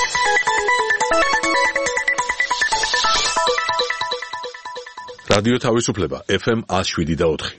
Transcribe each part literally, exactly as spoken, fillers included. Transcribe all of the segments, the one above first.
რადიო თავისუფლება ეფ ემ one oh seven და four.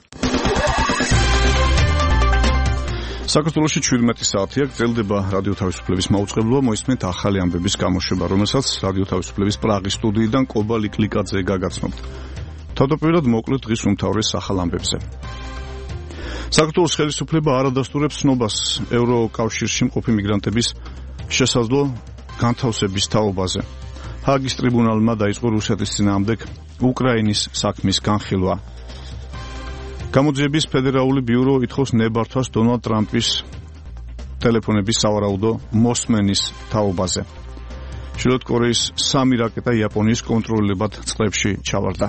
საქართველოში შვიდმეტი საათია გრძელდება რადიო თავისუფლების მაუწყებლობა, მოისმენთ ახალი ამბების გამოშვება, რომელსაც რადიო თავისუფლების პრაღის სტუდიიდან კობა ლიკლიკაძე გაგაცნობთ. თავდაპირველად მოკლედ დღის უმთავრეს ახალ ამბებზე. საქართველოს ხელისუფლება არ ადასტურებს ცნობას ევროკავშირში მყოფი მიგრანტების შესაძლო განთავსების თაობაზე. ჰააგის ტრიბუნალმა დაიწყო რუსეთის წინააღმდეგ უკრაინის საქმის განხილვა. გამოძიების ფედერალური ბიურო ითხოვს ნებართვას დონალდ ტრამპის ტელეფონების სავარაუდო მოსმენის თაობაზე. ჩრდილოეთ კორეის სამი რაკეტა იაპონიის კონტროლებად წყლებში ჩავარდა.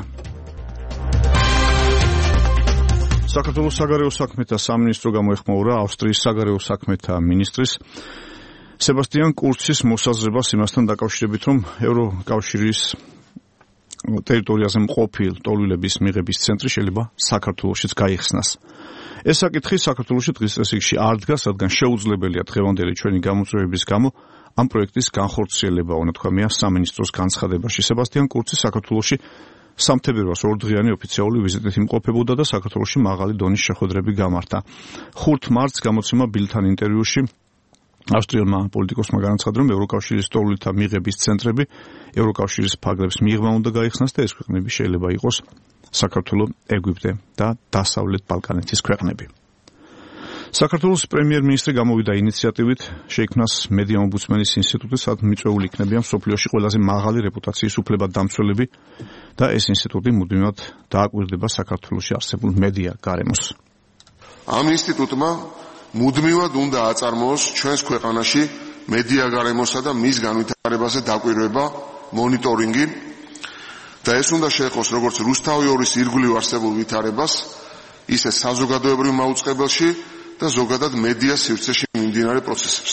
საქართველოს საგარეო საქმეთა სამინისტრო გამოეხმაურა ავსტრიის საგარეო საქმეთა მინისტრის სებასტიან კურცის მოსაზრებას იმასთან დაკავშირებით, რომ ევროკავშირის ტერიტორიაზე მყოფი ლტოლვილების მიღების ცენტრი შეიძლება საქართველოშიც გაიხსნას. ეს საკითხი საქართველოში დღის წესრიგში არ დგას, რადგან შეუძლებელია დღევანდელი ჩვენი გამოწვევების გამო ამ პროექტის განხორციელება, უნათქვამია სამინისტროს განცხადებაში. სებასტიან კურცი საქართველოში სამთებერვალს ორდღიანი ოფიციალური ვიზიტით იმყოფებოდა და საქართველოში მაღალი დონის შეხვედრები გამართა. ხუთ მარტს გამოცემა ბილთან ინტერვიუში ავსტრიელმა პოლიტიკოსმა განაცხადა, რომ ევროკავშირის ლტოლვილთა მიღების ცენტრები ევროკავშირის ფარგლებს მიღმა უნდა გაიხსნას და ეს ქვეყნები შეიძლება იყოს საქართველო, ეგვიპტე და დასავლეთ ბალკანეთის ქვეყნები. საქართველოს პრემიერ-მინისტრი გამოვიდა ინიციატივით შეიქმნას მედია ომბუდსმენის ინსტიტუტი, სადაც მიწვეული იქნებიან მსოფლიოში ყველაზე მაღალი რეპუტაციის უფლებადდამცველები და ეს ინსტიტუტი მუდმივად დააკვირდება საქართველოში არსებულ მედია გარემოს. ამ ინსტიტუტმა მუდმივად უნდა აწარმოოს ჩვენს ქვეყანაში მედია გარემოსა და მის განვითარებაზე დაკვირვება, მონიტორინგი და ეს უნდა შეეხოს როგორც რუსთავი ორის ირგვლივ არსებულ ვითარებას, ისე საზოგადოებრივ მაუწყებელში და ზოგადად მედია სივრცეში მიმდინარე პროცესებს.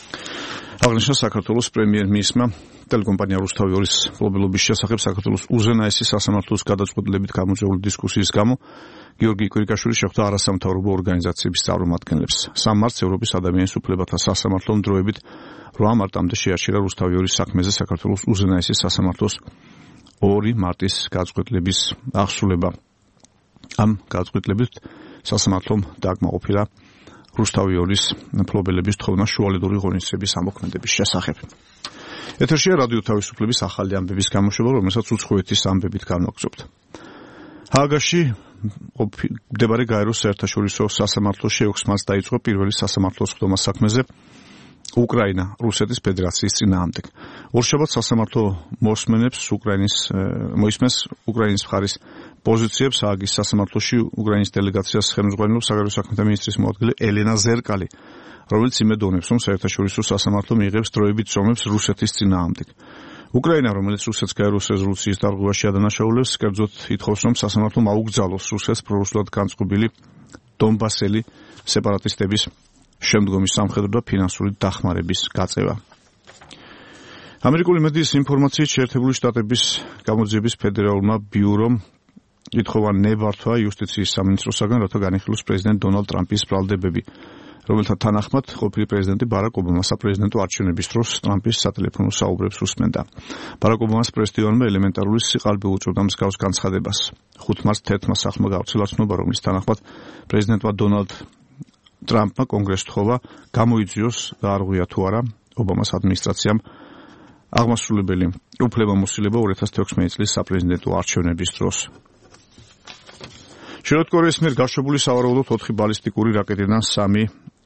აღნიშნა საქართველოს პრემიერ-მინისტრმა ტელეკომპანია რუსთავი ორის მფლობელობის შესახებ საქართველოს უზენაესი სასამართლოს გადაწყვეტილებით გამოწვეული დისკუსიის გამო გიორგი კვირიკაშვილი შეხვდა არასამთავრობო ორგანიზაციების წარმომადგენლებს. სამ მარტს ევროპის ადამიანის უფლებათა სასამართლომ დროებით რვა მარტამდე შეაჩერა რუსთავი ორის საქმეზე საქართველოს უზენაესი სასამართლოს ორი მარტის გადაწყვეტილების აღსრულება. ამ გადაწყვეტილებით სასამართლომ დააკმაყოფილა რუსთავი ორის მფლობელების თხოვნა შუალედური ღონისძიების ამოქმედების შესახებ. ეთერშია რადიო თავისუფლების ახალი ამბების გამოშვება, რომელსაც უცხოეთის ამბებით განვაგრძობთ. ჰააგაში მდებარე გაეროს საერთაშორისო სასამართლოში ექვს მარტს დაიწყო პირველი სასამართლოს ხდომა საქმეზე უკრაინა რუსეთის ფედერაციის წინააღმდეგ. ორშაბათს სასამართლო მოსმენებს უკრაინის მოისმენს უკრაინის მხარის პოზიციებს. ჰააგის სასამართლოში უკრაინის დელეგაციას ხელმძღვანელობს საგარეო საქმეთა მინისტრის მოადგილე ელენა ზერკალი, რომელიც იმედოვნებს, რომ საერთაშორისო სასამართლო მიიღებს დროებით ზომებს რუსეთის წინააღმდეგ. უკრაინა, რომელიც რუსეთს გაეროს რეზოლუციის დარღვევაში ადანაშაულებს, კერძოდ ითხოვს, რომ სასამართლომ აუგზავნოს რუსეთს პრორუსულად განწყობილი დონბასელი სეპარატისტების შემდგომი სამხედრო და ფინანსური დახმარების გაწევა. ამერიკული მედიის ინფორმაციით შეერთებული შტატების გამოძიების ფედერალურმა ბიურომ ითხოვა ნებართვა იუსტიციის სამინისტროსაგან, რათა განიხილოს პრეზიდენტ დონალდ ტრამპის ბრალდებები, რომელთა თანახმად ყოფილი პრეზიდენტი ბარაკ ობამა საპრეზიდენტო არჩევნების დროს ტრამპის სატელეფონო საუბრებს უსმენდა. ბარაკ ობამას პრესტიჟიანმა ელემენტარული სიყალბე უწოდა მსგავს განცხადებას. ხუთ მარტს თერთმა სახლმა გავრცელა ცნობა, რომლის თანახმად პრეზიდენტმა დონალდ ტრამპმა კონგრესს თხოვა გამოიძიოს გაარღვია თუ არა ობამას ადმინისტრაციამ აღმასრულებელი უფლებამოსილება ორი ათას თექვსმეტი წლის საპრეზიდენტო არჩევნების დროს. ჩრდილოეთ კორეის მიერ გაშვებული სავარაუდოდ ოთხი ბალისტიკური რაკეტიდან სამი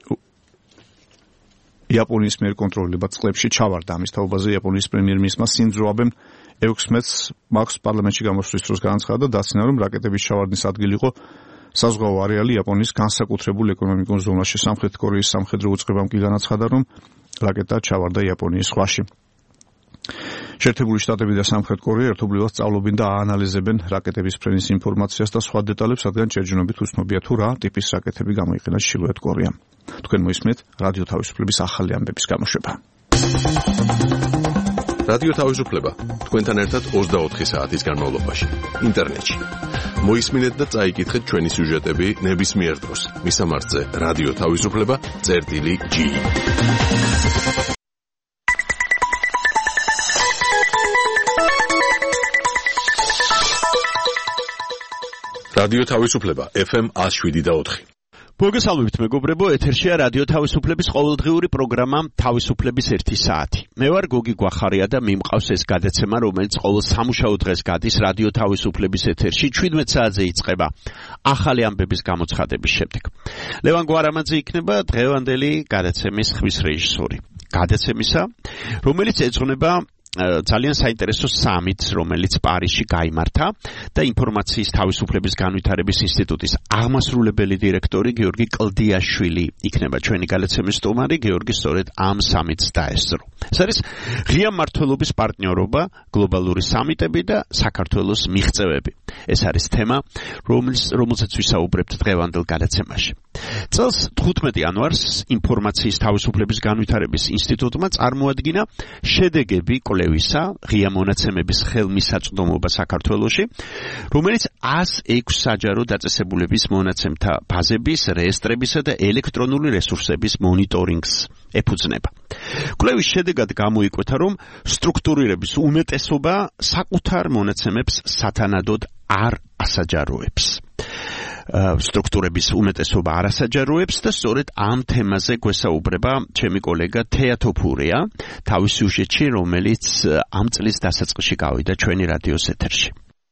იაპონიის მიერ კონტროლებად წყლებში ჩავარდა. ამის თაობაზე იაპონიის პრემიერ-მინისტრმა სინძო აბემ ექვსმეტს მაქვს პარლამენტში გამოსვლის დროს განაცხადა და დაცინა, რომ რაკეტების ჩავარდნის ადგილი იყო საზღვაო არეალი იაპონიის განსაკუთრებულ ეკონომიკურ ზონაში. სამხრეთ კორეის სამხედრო უწყებამ კი განაცხადა, რომ რაკეტა ჩავარდა იაპონიის ზღვაში. შეერთებული შტატები და სამხრეთ კორეა ერთობლივად სწავლობენ და აანალიზებენ რაკეტების ფრენის ინფორმაციას და სხვა დეტალებს, რადგან ჯერჯერობით უცნობია თუ რა ტიპის რაკეტები გამოიყენა ჩრდილოეთ კორეამ. თქვენ მოისმენთ რადიო თავისუფლების ახალი ამბების გამოშვება. რადიო თავისუფლება თქვენთან ერთად ოცდაოთხი საათის განმავლობაში ინტერნეტში. მოისმინეთ და წაიკითხეთ ჩვენი სიუჟეტები ნებისმიერ დროს. მისამართზე რადიო თავისუფლება წერტილი ჯი. რადიო თავისუფლება ეფ ემ one oh seven point four. მოგესალმებით მეგობრებო, ეთერშია რადიო თავისუფლების ყოველდღიური პროგრამა თავისუფლების ერთი საათი. მე ვარ გოგი გვახარია და მიმყავს ეს გადაცემა, რომელიც ყოველ სამუშაო დღეს გადის რადიო თავისუფლების ეთერში შვიდმეტ საათზე იწყება ახალი ამბების გამოცხადების შემდეგ. ლევან გვარამაძე იქნება დღევანდელი გადაცემის ხმის რეჟისორი. გადაცემისა, რომელიც ეძღვნება ძალიან საინტერესო სამიტს, რომელიც პარიზში გაიმართა და ინფორმაციის თავისუფლების განვითარების ინსტიტუტის აღმასრულებელი დირექტორი გიორგი კლდიაშვილი იქნება ჩვენი გადაცემის სტუმარი. გიორგი სწორედ ამ სამიტს დაესწრო. ეს არის ღია მმართველობის პარტნიორობა, გლობალური სამიტები და საქართველოს მიღწევები. ეს არის თემა, რომელზეც ვისაუბრებთ დღევანდელ გადაცემაში. წელს თხუთმეტი იანვარს ინფორმაციის თავისუფლების განვითარების ინსტიტუტმა წარმოადგინა შედეგები კვლევისა ღია მონაცემების ხელმისაწვდომობა საქართველოში, რომელიც one oh six საჯარო დაწესებულების მონაცემთა ბაზების, რეესტრებისა და ელექტრონული რესურსების მონიტორინგს ეფუძნება. კვლევის შედეგად გამოიკვეთა, რომ სტრუქტურირების უმეტესობა საკუთარ მონაცემებს სათანადოდ არ ასაჯაროებს. სტრუქტურების უმეტესობა არ ასაჯაროებს და სწორედ ამ თემაზე გვესაუბრება ჩემი კოლეგა თეა თოფურია თავის სიუჟეტში, რომელიც ამ წლის დასაწყისში გავიდა ჩვენი რადიოს ეთერში.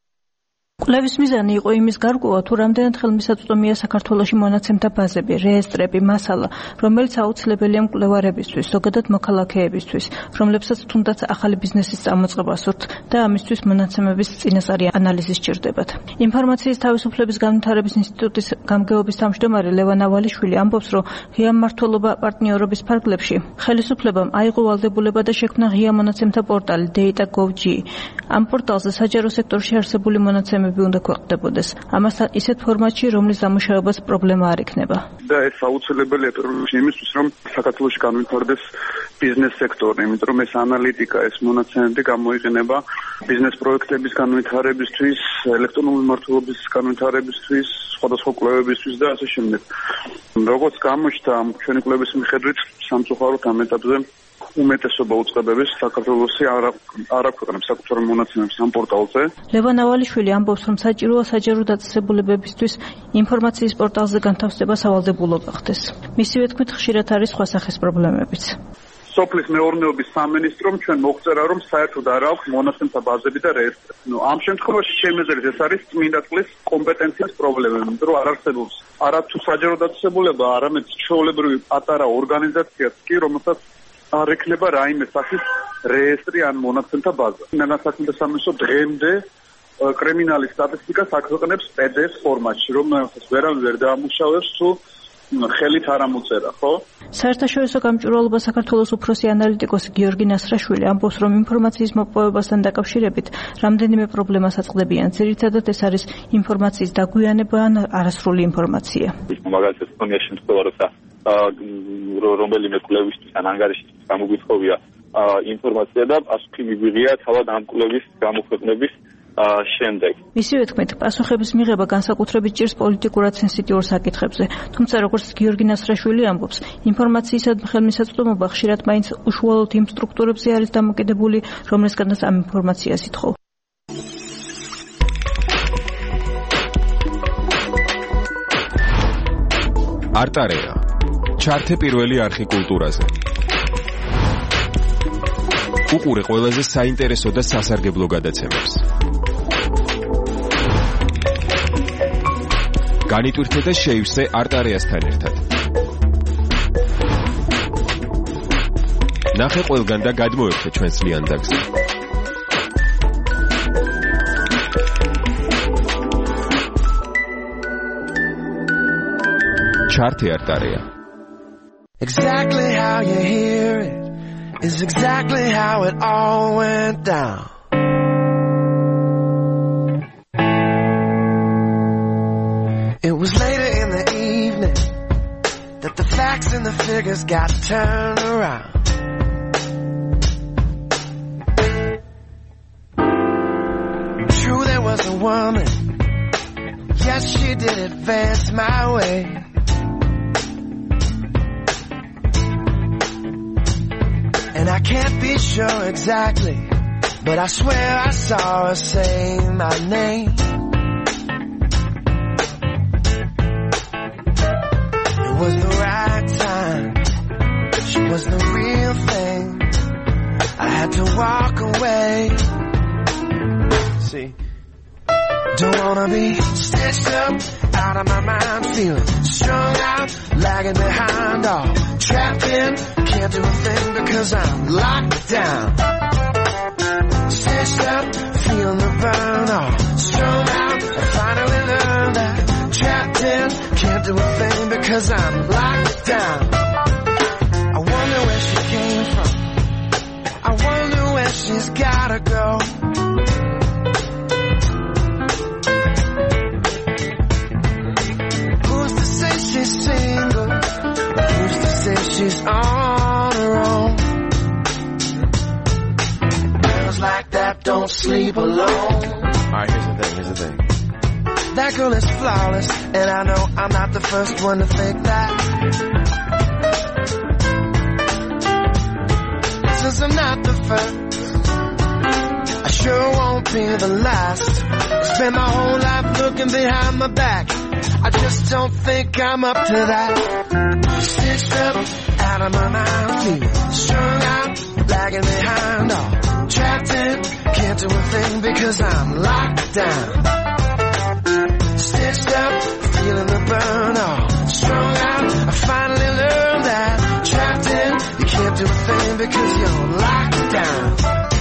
კვლევის მიზანი იყო იმის გარკვევა, თუ რამდენად ხელმისაწვდომია საქართველოში მონაცემთა ბაზები, რეესტრები, მასალა, რომელიც აუცილებელია მკვლევარებისთვის, ზოგადად მოქალაქეებისთვის, რომლებსაც თუნდაც ახალი ბიზნესის წამოწყება სურთ და ამისთვის მონაცემების წინასწარი ანალიზი სჭირდებათ. ინფორმაციის თავისუფლების განვითარების ინსტიტუტის გამგეობის თავმჯდომარე ლევან ავალიშვილი ამბობს, რომ ღია მმართველობა პარტნიორობის ფარგლებში ხელისუფლებამ აიღო ვალდებულება და შექმნა ღია მონაცემთა პორტალი data gov point g. ამ პორტალზე საჯარო სექტორში არსებული მონაცემები უნდა ქვეყნდებოდეს. ამასთან ისეთ ფორმატში, რომლის დამუშავებას პრობლემა არ იქნება. და ეს აუცილებელია პირველში იმისთვის, რომ საქართველოში განვითარდეს ბიზნეს სექტორი, იმიტომ რომ ეს ანალიტიკა, ეს მონაცემები გამოიყენება ბიზნეს პროექტების განვითარებისთვის, ელექტრონული მმართველობის განვითარებისთვის, სხვადასხვა კვლევებისთვის და ასე შემდეგ. როგორც გამოჩნდა ჩვენი კვლევის მიხედვით, სამწუხაროდ ამ ეტაპზე უმეტესობა უწყებების საქართველოსი არ არ აქვეყნებს საკუთარ მონაცემებს ამ პორტალზე. ლევან ავალიშვილი ამბობს, რომ საჭიროა საჯარო დაწესებულებებისთვის ინფორმაციის პორტალზე განთავსება სავალდებულობა ხდეს. მისივე თქმით, ხშირად არის სხვა სახის პრობლემებიც. სოფლის მეურნეობის სამინისტრომ ჩვენ მოგწერა, რომ საერთოდ არ აქვს მონაცემთა ბაზები და რეესტრები. ნუ ამ შემთხვევაში შემეძლებს ეს არის წმინდა წყლის კომპეტენციის პრობლემა, იმიტომ რომ არ არსებობს არა თუ საჯარო დაწესებულება, არამედ ჩვეულებრივი პატარა ორგანიზაციაც კი, რომელსაც არ ექნება რაიმე სახის რეესტრი ან მონაცემთა ბაზა. ნანასაქმეთა სამინისტრო დღემდე კრიმინალის სტატისტიკას აქვეყნებს პი დი ეფ ფორმატში, რომელსაც ვერავინ ვერ დაამუშავებს, თუ ხელით არ ამოწერა, ხო? საერთაშორისო გამჭვირვალობა საქართველოს უფროსი ანალიტიკოსი გიორგი ნასრაშვილი ამბობს, რომ ინფორმაციის მოპოვებასთან დაკავშირებით რამდენიმე პრობლემას აწყდებიან. ძირითადად ეს არის ინფორმაციის დაგვიანება ან არასრული ინფორმაცია. მაგალითად, ხონია შემთხვევა, როცა რომელიმე კვლევისთვის ან ანგარიშისთვის გამოგვითხოვია ინფორმაცია და პასუხი მიგვიღია თავად ამ კვლევის გამოქვეყნების შემდეგ. მისივე თქმით, პასუხების მიღება განსაკუთრებით ჭირს პოლიტიკურად სენსიტიურ საკითხებზე. თუმცა, როგორც გიორგი ნასრაშვილი ამბობს, ინფორმაციისადმი ხელმისაწვდომობა ხშირად მაინც უშუალოდ იმ სტრუქტურებზე არის დამოკიდებული, რომლისგანაც ამ ინფორმაციას ითხოვ. არტარეა ჩართე პირველი არხი კულტურაზე. უყურე ყველაზე საინტერესო და სასარგებლო გადაცემებს. განიტვირთე და შეივსე არტარეასთან ერთად. ნახე ყველგან და გადმოერთე ჩვენს ლიანდაგზე. ჩართე არტარეა. Exactly how you hear it is exactly how it all went down. It was later in the evening that the facts and the figures got turned around. True, there was a woman. Yes, she did advance my way. And I can't be sure exactly, but I swear I saw her say my name. had to walk away. See, don't wanna be stitched up, out of my mind, feeling strung out, lagging behind, all trapped in, can't do a thing because I'm locked down. Stitched up, feeling the burn, all strung out, I finally learned that. Trapped in, can't do a thing because I'm locked down. I wonder where she came from, I wonder where she's gotta go. She's single, who's to say she's on her own? Girls like that don't sleep alone. Alright, here's the thing, here's the thing. That girl is flawless, and I know I'm not the first one to think that. Since I'm not the first, I sure won't be the last. Spend my whole life looking behind my back, I just don't think I'm up to that. Stitched up, out of my mind, feeling strung out, lagging behind, all trapped in, can't do a thing because I'm locked down. Stitched up, feeling the burn, all strung out, I finally learned that. Trapped in, you can't do a thing because you're locked down.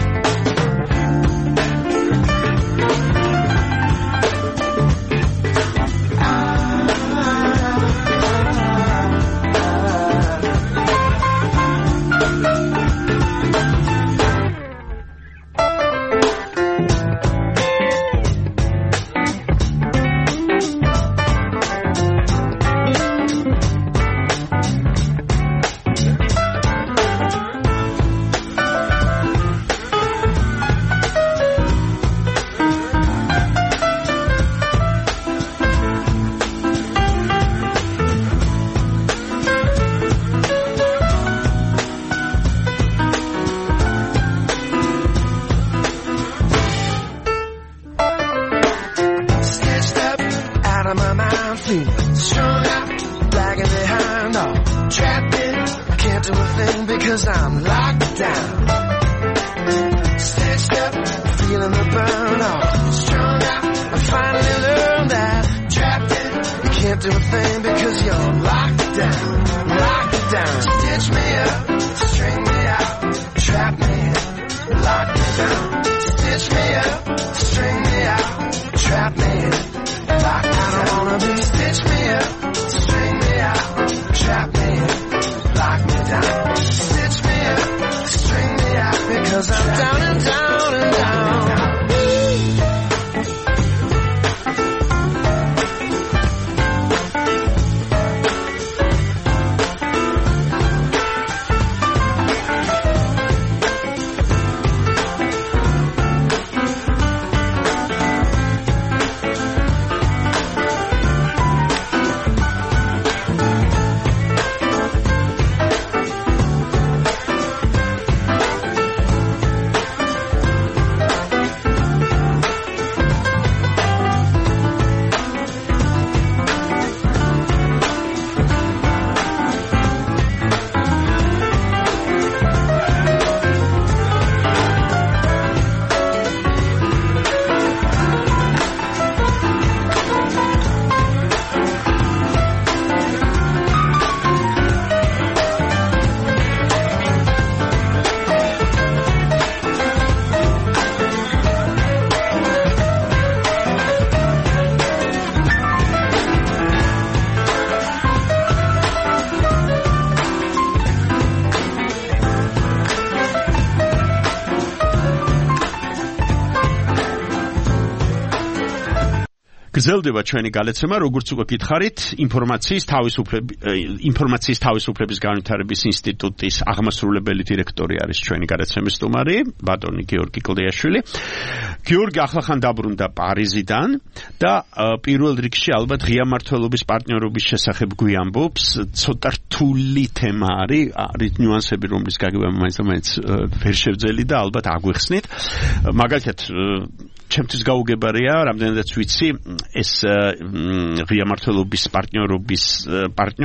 გრძელდება ჩვენი გალეცემა, როგორც უკვე გითხარით, ინფორმაციის თავისუფლების ინფორმაციის თავისუფლების განვითარების ინსტიტუტის აღმასრულებელი დირექტორი არის ჩვენი გალეცემის სტუმარი, ბატონი გიორგი კლდიაშვილი. გიორგი ახლახან დაბრუნდა პარიზიდან და პირველ რიგში ალბათ ღია მმართველობის პარტნიორობის შესახებ გვიამბობს. ცოტა რთული თემა არის, არის ნიუანსები, რომლის გაგებამ მაინც და მაინც ვერ შევძელი და ალბათ აგვიხსნით. მაგალითად ჩემთვის გაუგებარია, რამდენადაც ვიცი, ეს ღია მმართველობის პარტნიორობის პარტნიორობა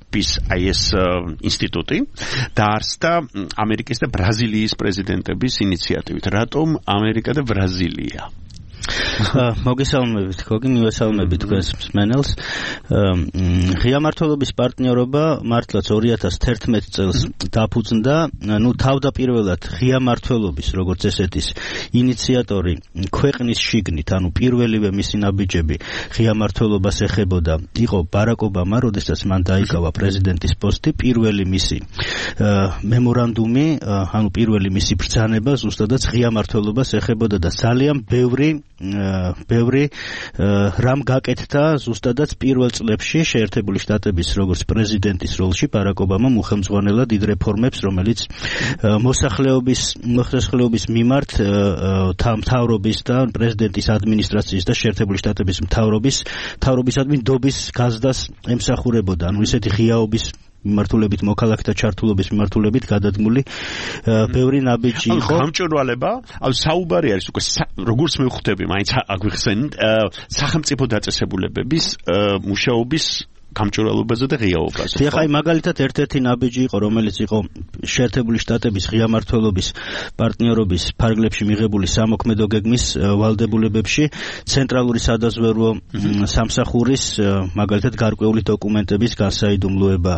სერპის აი ეს ინსტიტუტი დაარსდა ამერიკის და ბრაზილიის პრეზიდენტების ინიციატივით. რატომ ამერიკა და ბრაზილია? მოგესალმებით, გოგი, მივესალმებით თქვენს მსმენელს. ღია მმართველობის პარტნიორობა მართლაც ორი ათას თერთმეტ წელს დაფუძნდა, ნუ თავდაპირველად ღია მმართველობის, როგორც ესეთის ინიციატორი ქვეყნის შიგნით, ანუ პირველივე მისი ნაბიჯები ღია მმართველობას ეხებოდა, იყო ბარაკ ობამა, როდესაც მან დაიკავა პრეზიდენტის პოსტი, პირველი მისი მემორანდუმი, ანუ პირველი მისი ბრძანება ზუსტადაც ღია მმართველობას ეხებოდა და ძალიან ბევრი ბევრი რამ გაკეთდა ზუსტადაც პირველ წლებში შეერთებული შტატების როგორც პრეზიდენტის როლში ბარაკ ობამამ უხელმძღვანელად დიდ რეფორმებს, რომელიც მოსახლეობის მოსახლეობის მიმართ მთავრობის და პრეზიდენტის ადმინისტრაციის და შეერთებული შტატების მთავრობის მთავრობისადმი ნდობის გაზდას ემსახურებოდა. ანუ ისეთი ღიაობის მიმართულებით, მოქალაქეთა ჩართულობის მიმართულებით გადადგმული ბევრი ნაბიჯი იყო. გამჭვირვალება, ანუ საუბარი არის უკვე როგორც მივხვდები, მაინც აგვიხსენით, სახელმწიფო დაწესებულებების მუშაობის გამჭვირვალობაზე და ღიაობაზე. ეხლა აი მაგალითად ერთ-ერთი ნაბიჯი იყო, რომელიც იყო შეერთებული შტატების ღია მმართველობის პარტნიორობის ფარგლებში მიღებული სამოქმედო გეგმის ვალდებულებებში ცენტრალური სადაზვერვო სამსახურის მაგალითად გარკვეული დოკუმენტების განსაიდუმლოება,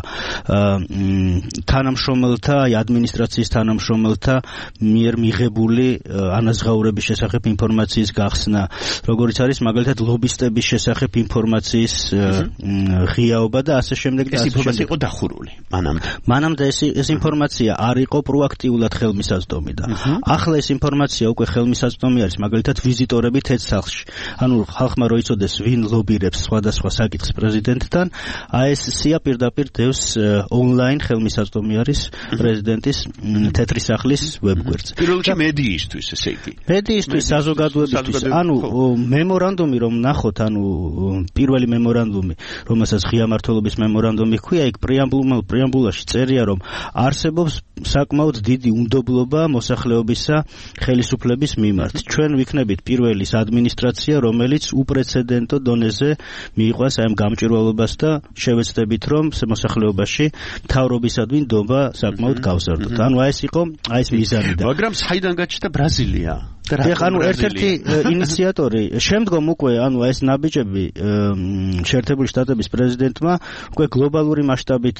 თანამშრომელთა, აი ადმინისტრაციის თანამშრომელთა მიერ მიღებული ანაზღაურების შესახებ ინფორმაციის გახსნა, როგორც არის მაგალითად ლობისტების შესახებ ინფორმაციის ღიაობა და ასე შემდეგ და ეს ინფორმაცია იყო დახურული მანამდე. მანამდე ეს ეს ინფორმაცია არ იყო პროაქტიულად ხელმისაწვდომი და ახლა ეს ინფორმაცია უკვე ხელმისაწვდომი არის მაგალითად ვიზიტორები თეთრსახლში. ანუ ხალხმა რო იცოდეს ვინ ლობირებს სხვადასხვა საკითხს პრეზიდენტთან, აი ეს სია პირდაპირ დევს ონლაინ ხელმისაწვდომი არის პრეზიდენტის თეთრი სახლის ვებგვერდზე. პირველ რიგში მედიისთვის ესე იგი. მედიისთვის, საზოგადოებისთვის. ანუ მემორანდუმი რომ ნახოთ, ანუ პირველი მემორანდუმი, რომელსაც ღია მმართველობის მემორანდუმი ჰქვია, იქ პრეამბულულ პრეამბულაში წერია, რომ არსებობს საკმაოდ დიდი უნდობლობა მოსახლეობისა ხელისუფლების მიმართ. ჩვენ ვიქნებით პირველი ადმინისტრაცია, რომელიც უპრეცედენტო დონეზე მიიყვანს აი ამ გამჭვირვალობას და შევეცდებით, რომ მოსახლეობაში მთავრობისადმი ნდობა საკმაოდ გავზარდოთ. ანუ აი ეს იყო აი ეს მიზანი და მაგრამ საიდან გაჩნდა ბრაზილია? ეხლა ანუ ერთ-ერთი ინიციატორი შემდგომ უკვე ანუ ეს ნაბიჯები შეერთებული შტატების პრეზიდენტმა უკვე გლობალური მასშტაბით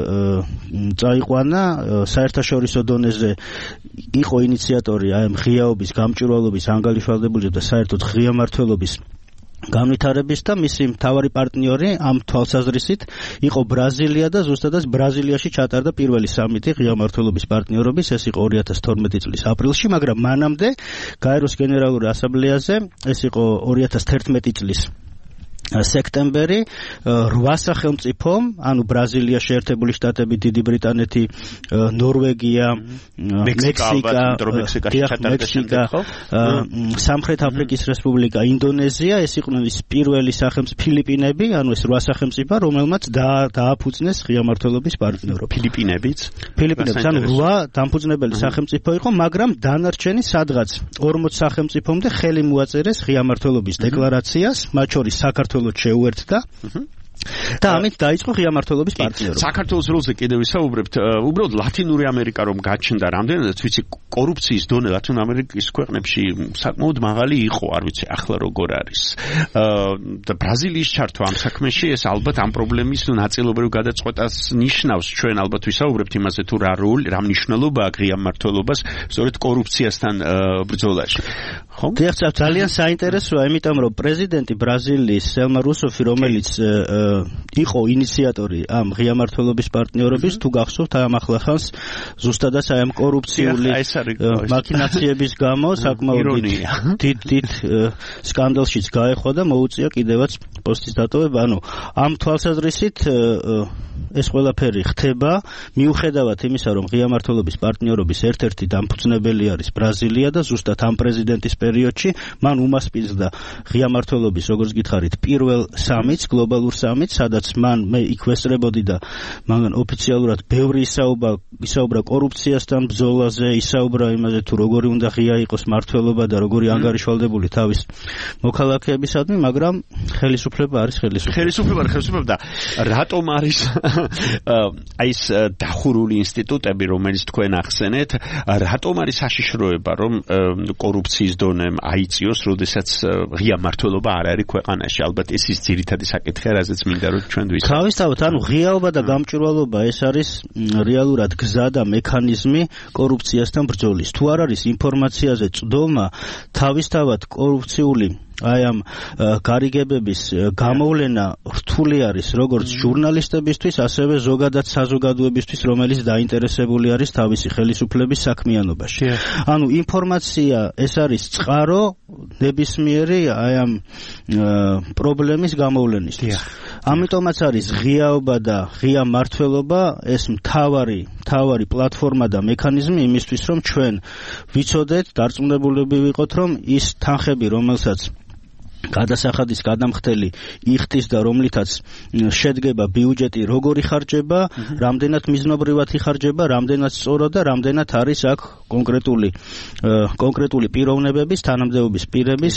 წაიყვანა, საერთაშორისო დონეზე იყო ინიციატორი აი ღიაობის, გამჭვირვალობის, ანგარიშვალდებულების და საერთოდ ღია მმართველობის განვითარების და მისი მთავარი პარტნიორი ამ თვალსაზრისით იყო ბრაზილია და ზუსტადად ბრაზილიაში ჩატარდა პირველი სამიტი ღია მმართველობის პარტნიორობის, ეს იყო ორი ათას თორმეტი წლის აპრილში, მაგრამ მანამდე გაეროს გენერალური ასამბლეაზე, ეს იყო ორი ათას თერთმეტი წლის სექტემბერი, რვა სახელმწიფომ, ანუ ბრაზილია, შეერთებული შტატები, დიდი ბრიტანეთი, ნორვეგია, მექსიკა, მექსიკა, სამხრეთ აფრიკის რესპუბლიკა, ინდონეზია, ეს იყვნენ ის პირველი სახელმწიფო, ფილიპინები, ანუ ეს რვა სახელმწიფო, რომელმაც დააფუძნეს ღია მმართველობის პარტნიორობა. ფილიპინებიც? ფილიპინებიც, ანუ რვა დამფუძნებელი სახელმწიფო იყო, მაგრამ დანარჩენი სადღაც ორმოც სახელმწიფომდე ხელი მოაწერეს ღია მმართველობის დეკლარაციას, მათ შორის საქართველოს შეუერთდა და ამით დაიწყო ღია მმართველობის პარტნიორობა. საქართველოს როლზე კიდევ ვისაუბრებთ, უბრალოდ ლათინური ამერიკა რომ გაჩნდა, რამდენადაც ვიცი კორუფციის დონე ლათინური ამერიკის ქვეყნებში საკმაოდ მაღალი იყო, არ ვიცი ახლა როგორ არის. და ბრაზილიის ჩართვა ამ საქმეში ეს ალბათ ამ პრობლემის ნაწილობრივ გადაწყვეტას ნიშნავს. ჩვენ ალბათ ვისაუბრებთ იმაზე თუ რა როლი, რა მნიშვნელობა აქვს ღია მმართველობას სწორედ კორუფციასთან ბრძოლაში. ხო? დიახ, ძალიან საინტერესოა, იმიტომ რომ პრეზიდენტი ბრაზილიის სელმა რუსოფი, რომელიც იყო ინიციატორი ამ ღია მმართველობის პარტნიორობის, თუ გახსოვთ ამ ახლახანს ზუსტადაც აი ამ კორუფციული მაქინაციების გამო საკმაოდ დიდ დიდ სკანდალშიც გაეხვა და მოუწია კიდევაც პოსტის დატოვება. ანუ ამ თვალსაზრისით ეს ყველაფერი ხდება, მიუხედავად იმისა, რომ ღია მმართველობის პარტნიორობის ერთ-ერთი დამფუძნებელი არის ბრაზილია და ზუსტად ამ პრეზიდენტის პერიოდში მან უმასპინძლა ღია მმართველობის როგორც გითხარით პირველ სამიტს, გლობალურ სამიტს, სადაც მან მე იქ ვესწრებოდი და მან ოფიციალურად ბევრი ისაუბრა ისაუბრა კორუფციასთან ბრძოლაზე, ისაუბრა იმაზე თუ როგორი უნდა ღია იყოს მმართველობა და როგორი ანგარიშვალდებული თავის მოქალაქეებისადმი, მაგრამ ხელისუფლება არის ხელისუფლება. ხელისუფლება არის ხელისუფლება და რატომ არის აი ეს დახურული ინსტიტუტები, რომელიც თქვენ ახსენეთ, რატომ არის საშიშროება, რომ კორუფციის დონე აიწიოს, როდესაც ღია მმართველობა არ არის ქვეყანაში? ალბათ ეს ის ძირითადი საკითხია, რაზეც მინდა რომ ჩვენ ვისაუბროთ. თავისთავად, ანუ ღიაობა და გამჭვირვალობა ეს არის რეალურად გზა და მექანიზმი კორუფციასთან ბრძოლის. თუ არ არის ინფორმაციაზე წვდომა, თავისთავად კორუფციული აი ამ გარიგებების გამოვლენა რთული არის როგორც ჟურნალისტებისთვის, ასევე ზოგადად საზოგადოებისთვის, რომელიც დაინტერესებული არის თავისი ხელისუფლების საქმიანობაში. ანუ ინფორმაცია ეს არის წყარო ნებისმიერი აი ამ პრობლემის გამოვლენისთვის. ამიტომაც არის ღიაობა და ღია მმართველობა ეს მთავარი მთავარი პლატფორმა და მექანიზმი იმისთვის, რომ ჩვენ ვიცოდეთ, დარწმუნებულები ვიყოთ, რომ ის თანხები, რომელსაც გადასახადის გადამხდელი იხდის და რომლითაც შედგება ბიუჯეტი, როგორ იხარჯება, რამდენად მიზნობრივად იხარჯება, რამდენად სწორად და რამდენად არის აქ კონკრეტული კონკრეტული პიროვნებების, თანამდებობის პირების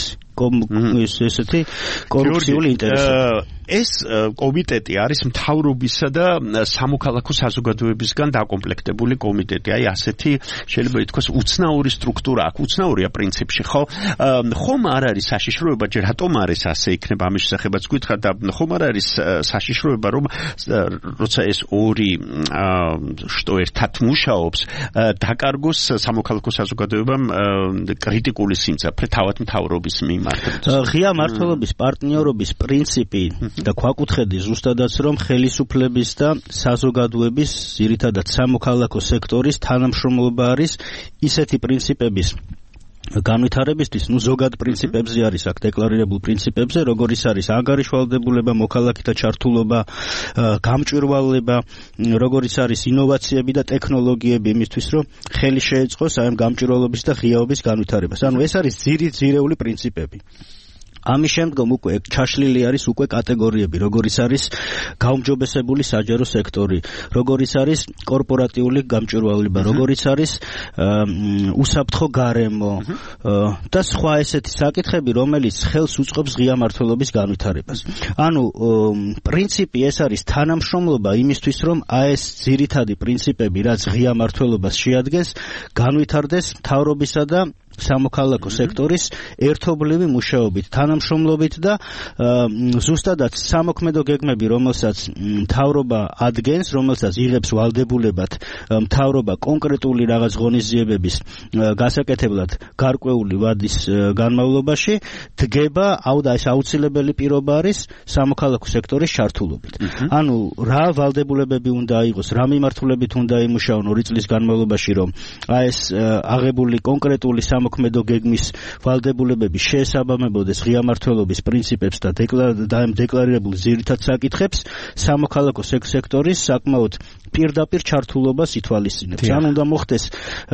ესეთი კორუფციული ინტერესები. ეს კომიტეტი არის მთავრობისა და სამოქალაქო საზოგადოებისგან დაკომპლექტებული კომიტეტი. აი ასეთი შეიძლება ითქვას უცნაური სტრუქტურა აქვს, უცნაურია პრინციპში, ხო? ხომ არ არის საშიშროება, ჯერ რატომ არის ასე იქნება ამის შესახებაც გითხრათ და ხომ არ არის საშიშროება, რომ როცა ეს ორი შტო ერთად მუშაობს, დაკარგოს სამოქალაქო საზოგადოებამ კრიტიკული სიმწაფრე თავად მთავრობის მიმართ. ღია მმართველობის პარტნიორობის პრინციპი და ქვაკუთხედი ზუსტადაც რომ ხელისუფლების და საზოგადოების, ძირითადად სამოქალაქო სექტორის თანამშრომლობა არის ისეთი პრინციპების განვითარებისთვის, ну ზოგად პრინციპებზე არის აქ დეკლარირებულ პრინციპებზე, როგორიც არის ანგარიშვალდებულება, მოქალაქეთა ჩართულობა, გამჭვირვალება, როგორიც არის ინოვაციები და ტექნოლოგიები იმისთვის, რომ ხელი შეეწყოს აი ამ გამჭვირვალობის და ღიაობის განვითარებას. ანუ ეს არის ძირითადად პრინციპები. ამის შემდგომ უკვე ჩაშლილი არის უკვე კატეგორიები, როგორიც არის გაუმჯობესებული საჯარო სექტორი, როგორიც არის კორპორატიული გამჭვირვალება, როგორიც არის უსაფრთხო გარემო და სხვა ესეთი საკითხები, რომელიც ხელს უწყობს ღია მმართველობის განვითარებას. ანუ პრინციპი ეს არის თანამშრომლობა იმისთვის, რომ აი ეს ძირითადი პრინციპები, რაც ღია მმართველობას შეადგენს, განვითარდეს მთავრობისა და სამოქალაქო სექტორის ერთობლივი მუშაობით, თანამშრომლობით და ზუსტადად სამოქმედო გეგმები, რომელსაც მთავრობა ადგენს, რომელსაც იღებს ვალდებულებად მთავრობა კონკრეტული რაღაც ღონისძიებების გასაკეთებლად გარკვეული ვადის განმავლობაში, დგება აუდა ეს აუცილებელი პირობა არის სამოქალაქო სექტორის ჩართულობით. ანუ რა ვალდებულებები უნდა აიღოს, რა მიმართულებით უნდა იმუშაონ ორი წლის განმავლობაში, რომ აი ეს აღებული კონკრეტული მოქმედო გეგმის ვალდებულებები შეესაბამებოდეს ღია მმართველობის პრინციპებს და დეკლარირებულ ძირითად საკითხებს, სამოქალაქო სექტორის საკმაოდ პირდაპირ ჩართულობას ითვალისწინებს. ან უნდა მოხდეს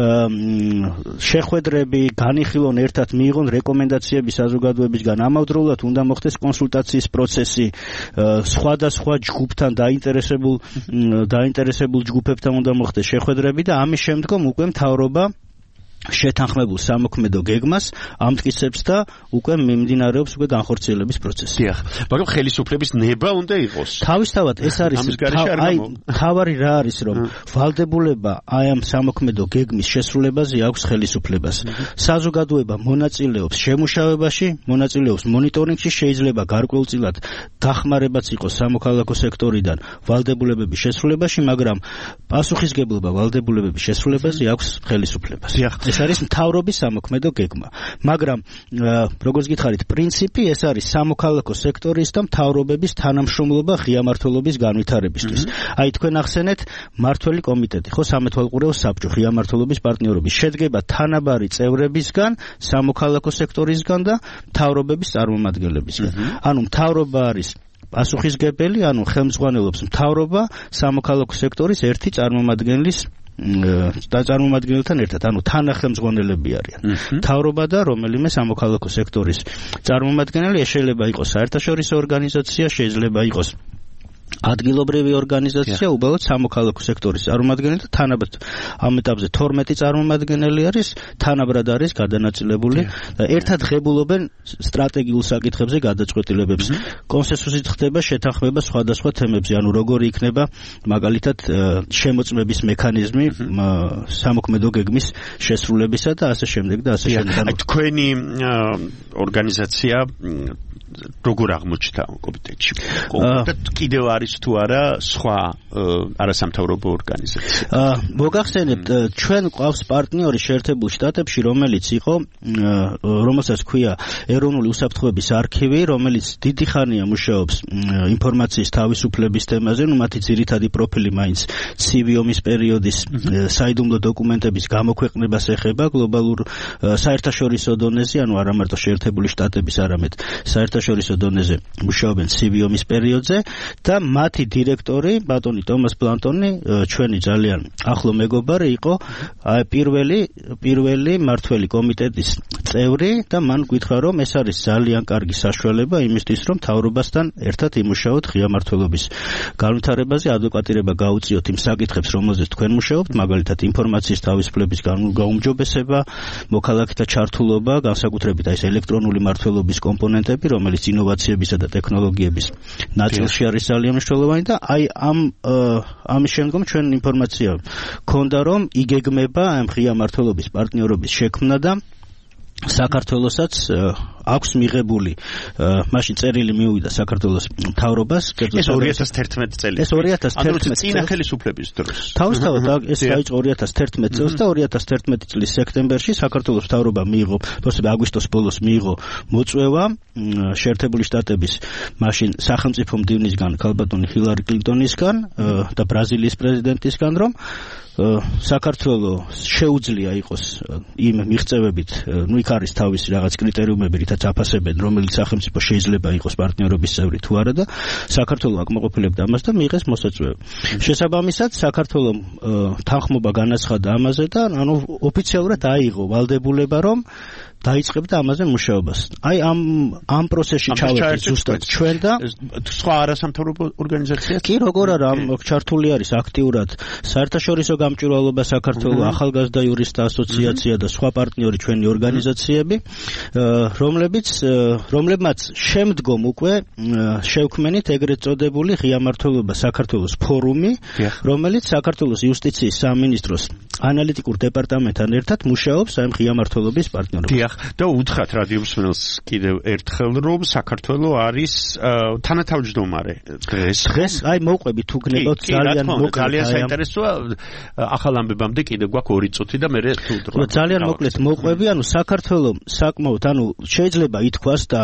შეხვედრები, განიხილონ ერთად, მიიღონ რეკომენდაციები საზოგადოებისგან, ამავდროულად უნდა მოხდეს კონსულტაციის პროცესი სხვადასხვა ჯგუფთან, დაინტერესებულ დაინტერესებულ ჯგუფებთან უნდა მოხდეს შეხვედრები და ამის შემდგომ უკვე მთავრობა შეთანხმებულ სამოქმედო გეგმას ამტკიცებს და უკვე მიმდინარეობს უკვე განხორციელების პროცესი. დიახ, მაგრამ ხელისუფლების ნება უნდა იყოს. თავისთავად ეს არის აი თავარი რა არის, რომ ვალდებულება აი ამ სამოქმედო გეგმის შესრულებაზე აქვს ხელისუფლებას. საზოგადოება მონაწილეობს შემუშავებაში, მონაწილეობს მონიტორინგში, შეიძლება გარკვეულწილად დახმარებაც იყოს სამოქალაქო სექტორიდან ვალდებულებების შესრულებაში, მაგრამ პასუხისგებლობა ვალდებულებების შესრულებაზე აქვს ხელისუფლებას. დიახ, ეს არის მთავრობის სამოქმედო გეგმა. მაგრამ როგორც გითხარით, პრინციპი ეს არის სამოქალაქო სექტორის და მთავრობების თანამშრომლობა ღია მმართველობის განვითარებისთვის. აი თქვენ ახსენეთ მმართველი კომიტეტი, ხო, სამეთვალყურეო საბჭო ღია მმართველობის პარტნიორობის შედგება თანაბარი წევრებისგან, სამოქალაქო სექტორისგან და მთავრობების წარმომადგენლებისგან. ანუ მთავრობა არის პასუხისგებელი, ანუ ხელმძღვანელობს მთავრობა სამოქალაქო სექტორის ერთი წარმომადგენლის და წარმომადგენელთან ერთად, ანუ თანახმწვანელები არიან. მთავრობა და რომელიმე სამოქალაქო სექტორის წარმომადგენელი, ეს შეიძლება იყოს საერთაშორისო ორგანიზაცია, შეიძლება იყოს ადგილობრივი ორგანიზაცია, უბრალოდ სამოქალაქო სექტორის წარმომადგენელი და თანაბრად ამ ეტაპზე თორმეტი წარმომადგენელი არის, თანაბრად არის გადანაწილებული და ერთად ღებულობენ სტრატეგიულ საკითხებზე გადაწყვეტილებებს. კონსენსუსით ხდება შეთანხმება სხვადასხვა თემებზე, ანუ როგორი იქნება მაგალითად შემოწმების მექანიზმი სამოქმედო გეგმის შესრულებისა და ასე შემდეგ და ასე შემდეგ. თქვენი ორგანიზაცია როგორ აღმოჩნდა კომიტეტში? კონკრეტულად კიდევ არის თუ არა სხვა არასამთავრობო ორგანიზაცია? მოგახსენებთ, ჩვენ გვყავს პარტნიორი შეერთებულ შტატებში, რომელიც იყო, რომელსაც ქვია ეროვნული უსაფრთხოების არქივი, რომელიც დიდი ხანია მუშაობს ინფორმაციის თავისუფლების თემაზე, ნუ მათი ძირითადი პროფილი მაინც ცივი ომის პერიოდის საიდუმლო დოკუმენტების გამოქვეყნებას ეხება გლობალურ საერთაშორისო დონეზე, ანუ არა მარტო შეერთებული შტატების, არამედ საერთაშორისო დონეზე მუშაობენ ცივი ომის პერიოდზე და მათი დირექტორი ბატონი ტომას ბლანტონი ჩვენი ძალიან ახლო მეგობარი იყო პირველი პირველი მართველი კომიტეტის წევრი და მან გითხრა რომ ეს არის ძალიან კარგი საშუალება იმისთვის რომ მთავრობასთან ერთად იმუშაოთ ღია მმართველობის განვითარებაზე, ადვოკატირება გაუწიოთ იმ საკითხებს რომელზეც თქვენ მუშაობთ, მაგალითად ინფორმაციის თავისუფლების გაუმჯობესება, მოქალაქეთა ჩართულობა, განსაკუთრებით აი ეს ელექტრონული მმართველობის კომპონენტები, რომელიც ინოვაციებისა და ტექნოლოგიების ნაწილში არის ძალიან მნიშვნელოვანი და აი ამ ამის შემდგომ ჩვენ ინფორმაცია გქონდა რომ იგეგმება ამ ღია მმართველობის პარტნიორობის შექმნა და საქართველოსაც აქვს მიღებული მაშინ წერილი მიუვიდა საქართველოს მთავრობას ეს ორი ათას თერთმეტი წელი ეს ორი ათას თერთმეტი წელი წინა ხელისუფლების დროს თავისთავად ეს დაიწყო ორი ათას თერთმეტი წელს და ორი ათას თერთმეტი წლის სექტემბერში საქართველოს მთავრობა მიიღო პროსტები აგვისტოს ბოლოს მიიღო მოწვევა შეერთებული შტატების მაშინ სახელმწიფო მდივნისგან ქალბატონი ჰილარი კლინტონისგან და ბრაზილიის პრეზიდენტისგან რომ საქართველოს შეუძლია იყოს იმ მიღწევებით, ნუ იქ არის თავისი რაღაც კრიტერიუმები, რითაც აფასებენ, რომელიც სახელმწიფო შეიძლება იყოს პარტნიორობის წევრი თუ არა და საქართველოს აკმაყოფილებდა ამას და მიიღეს მოსაწვევა. შესაბამისად, საქართველოს თანხმობა განაცხადა ამაზე და ანუ ოფიციალურად აიღო ვალდებულება, რომ დაიწყებდა ამაზე მუშაობას. აი ამ ამ პროცესში ჩავარდით ზუსტად ჩვენ და სხვა არასამთავრობო ორგანიზაციაც? კი, როგორ არა, ამ ჩართული არის აქტიურად საერთაშორისო გამჭვირვალობა საქართველოს, ახალგაზრდა იურისტთა ასოციაცია და სხვა პარტნიორი ჩვენი ორგანიზაციები, რომლებიც რომლებმაც შემდგომ უკვე შევქმენით ეგრეთ წოდებული ღია მმართველობა საქართველოს ფორუმი, რომელიც საქართველოს იუსტიციის სამინისტროს ანალიტიკურ დეპარტამენტთან ერთად მუშაობს ამ ღია მმართველობის პარტნიორობით. და უთხრათ რადიო მსმენელს კიდევ ერთხელ რომ საქართველოს არის თანათავმჯდომარე დღეს. დღეს აი მოვყვები თუ გნებავთ ძალიან მოკლედ. ძალიან საინტერესოა ახალ ამბებამდე კიდევ გვაქვს ორი წუთი და მე თუ დროა. ძალიან მოკლედ მოვყვები, ანუ საქართველოს საკმაოდ, ანუ შეიძლება ითქვას და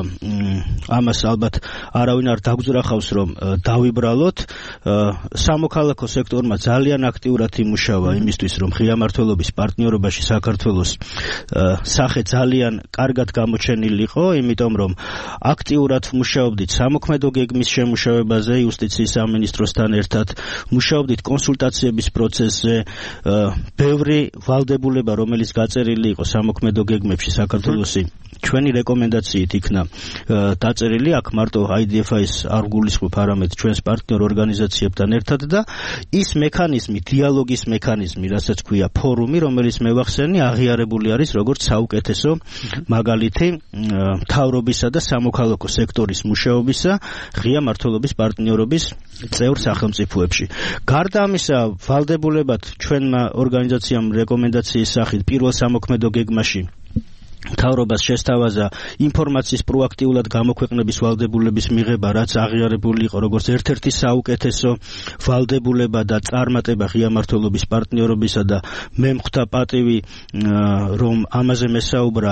ამას ალბათ არავინ არ დაგძრახავს რომ დავიბრალოთ, სამოქალაქო სექტორმა ძალიან აქტიურად იმუშავა იმისთვის რომ ღია მმართველობის პარტნიორობაში საქართველოს სახე ძალიან კარგად გამოჩენილიყო, იმიტომ რომ აქტიურად მუშაობდით სამოქმედო გეგმის შემუშავებაზე იუსტიციის სამინისტროსთან ერთად, მუშაობდით კონსულტაციების პროცესზე, ბევრი ვალდებულება, რომელიც გაწერილი იყო სამოქმედო გეგმებში საქართველოსი, ჩვენი რეკომენდაციით იქნა დაწერილი, აქ მარტო აი დი ეფ აის არ გულისხმობ, არამედ ჩვენს პარტნიორ ორგანიზაციებთან ერთად და ის მექანიზმი, დიალოგის მექანიზმი, რასაც ქვია ფორუმი, რომელიც მე ვახსენე, აღიარებული არის როგორც საუკეთესო მაგალითი მთავრობისა და სამოქალაქო სექტორის მუშაობისა ღია მმართველობის პარტნიორობის წევრ სახელმწიფოებში. გარდა ამისა, ვალდებულებად ჩვენმა ორგანიზაციამ რეკომენდაციის სახით პირველ სამოქმედო გეგმაში მთავრობას შესთავაზა ინფორმაციის პროაქტიულად გამოქვეყნების ვალდებულების მიღება, რაც აღიარებული იყო როგორც ერთ-ერთი საუკეთესო ვალდებულება და წარმატება ღია მმართველობის პარტნიორობისა და მე მხვდა პატივი რომ ამაზე მესაუბრა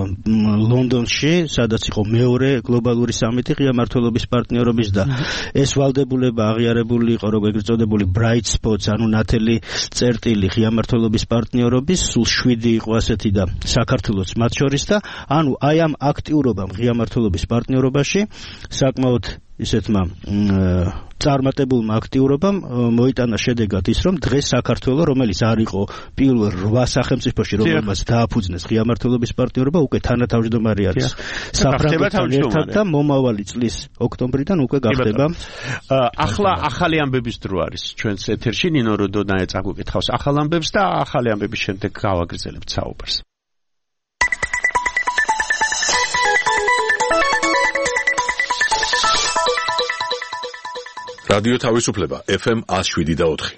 ლონდონში, სადაც იყო მეორე გლობალური სამიტი ღია მმართველობის პარტნიორობის და ეს ვალდებულება აღიარებული იყო როგორც ეგრეთ წოდებული bright spots, ანუ ნათელი წერტილი ღია მმართველობის პარტნიორობის, სულ შვიდი იყო ასეთი და საქართველოს მათ შორის და ანუ აი ამ აქტიურობამ ღია მმართველობის პარტნიორობაში საკმაოდ ისეთმა წარმატებულმა აქტიურობამ მოიტანა შედეგად ის, რომ დღეს საქართველო, რომელიც არ იყო პირველ რვა სახელმწიფოში, რომელმაც დააფუძნეს ღია მმართველობის პარტნიორობა, უკვე თანათავმჯდომარე არის საფრანგეთთან ერთად და მომავალი წლის ოქტომბრიდან უკვე გახდება. ახლა ახალი ამბების დრო არის ჩვენს ეთერში. ნინო როდონაია წაგვიკითხავს ახალ ამბებს და ახალი ამბების შემდეგ გავაგრძელებთ საუბარს. რადიო თავისუფლება ეფ ემ one oh seven და four.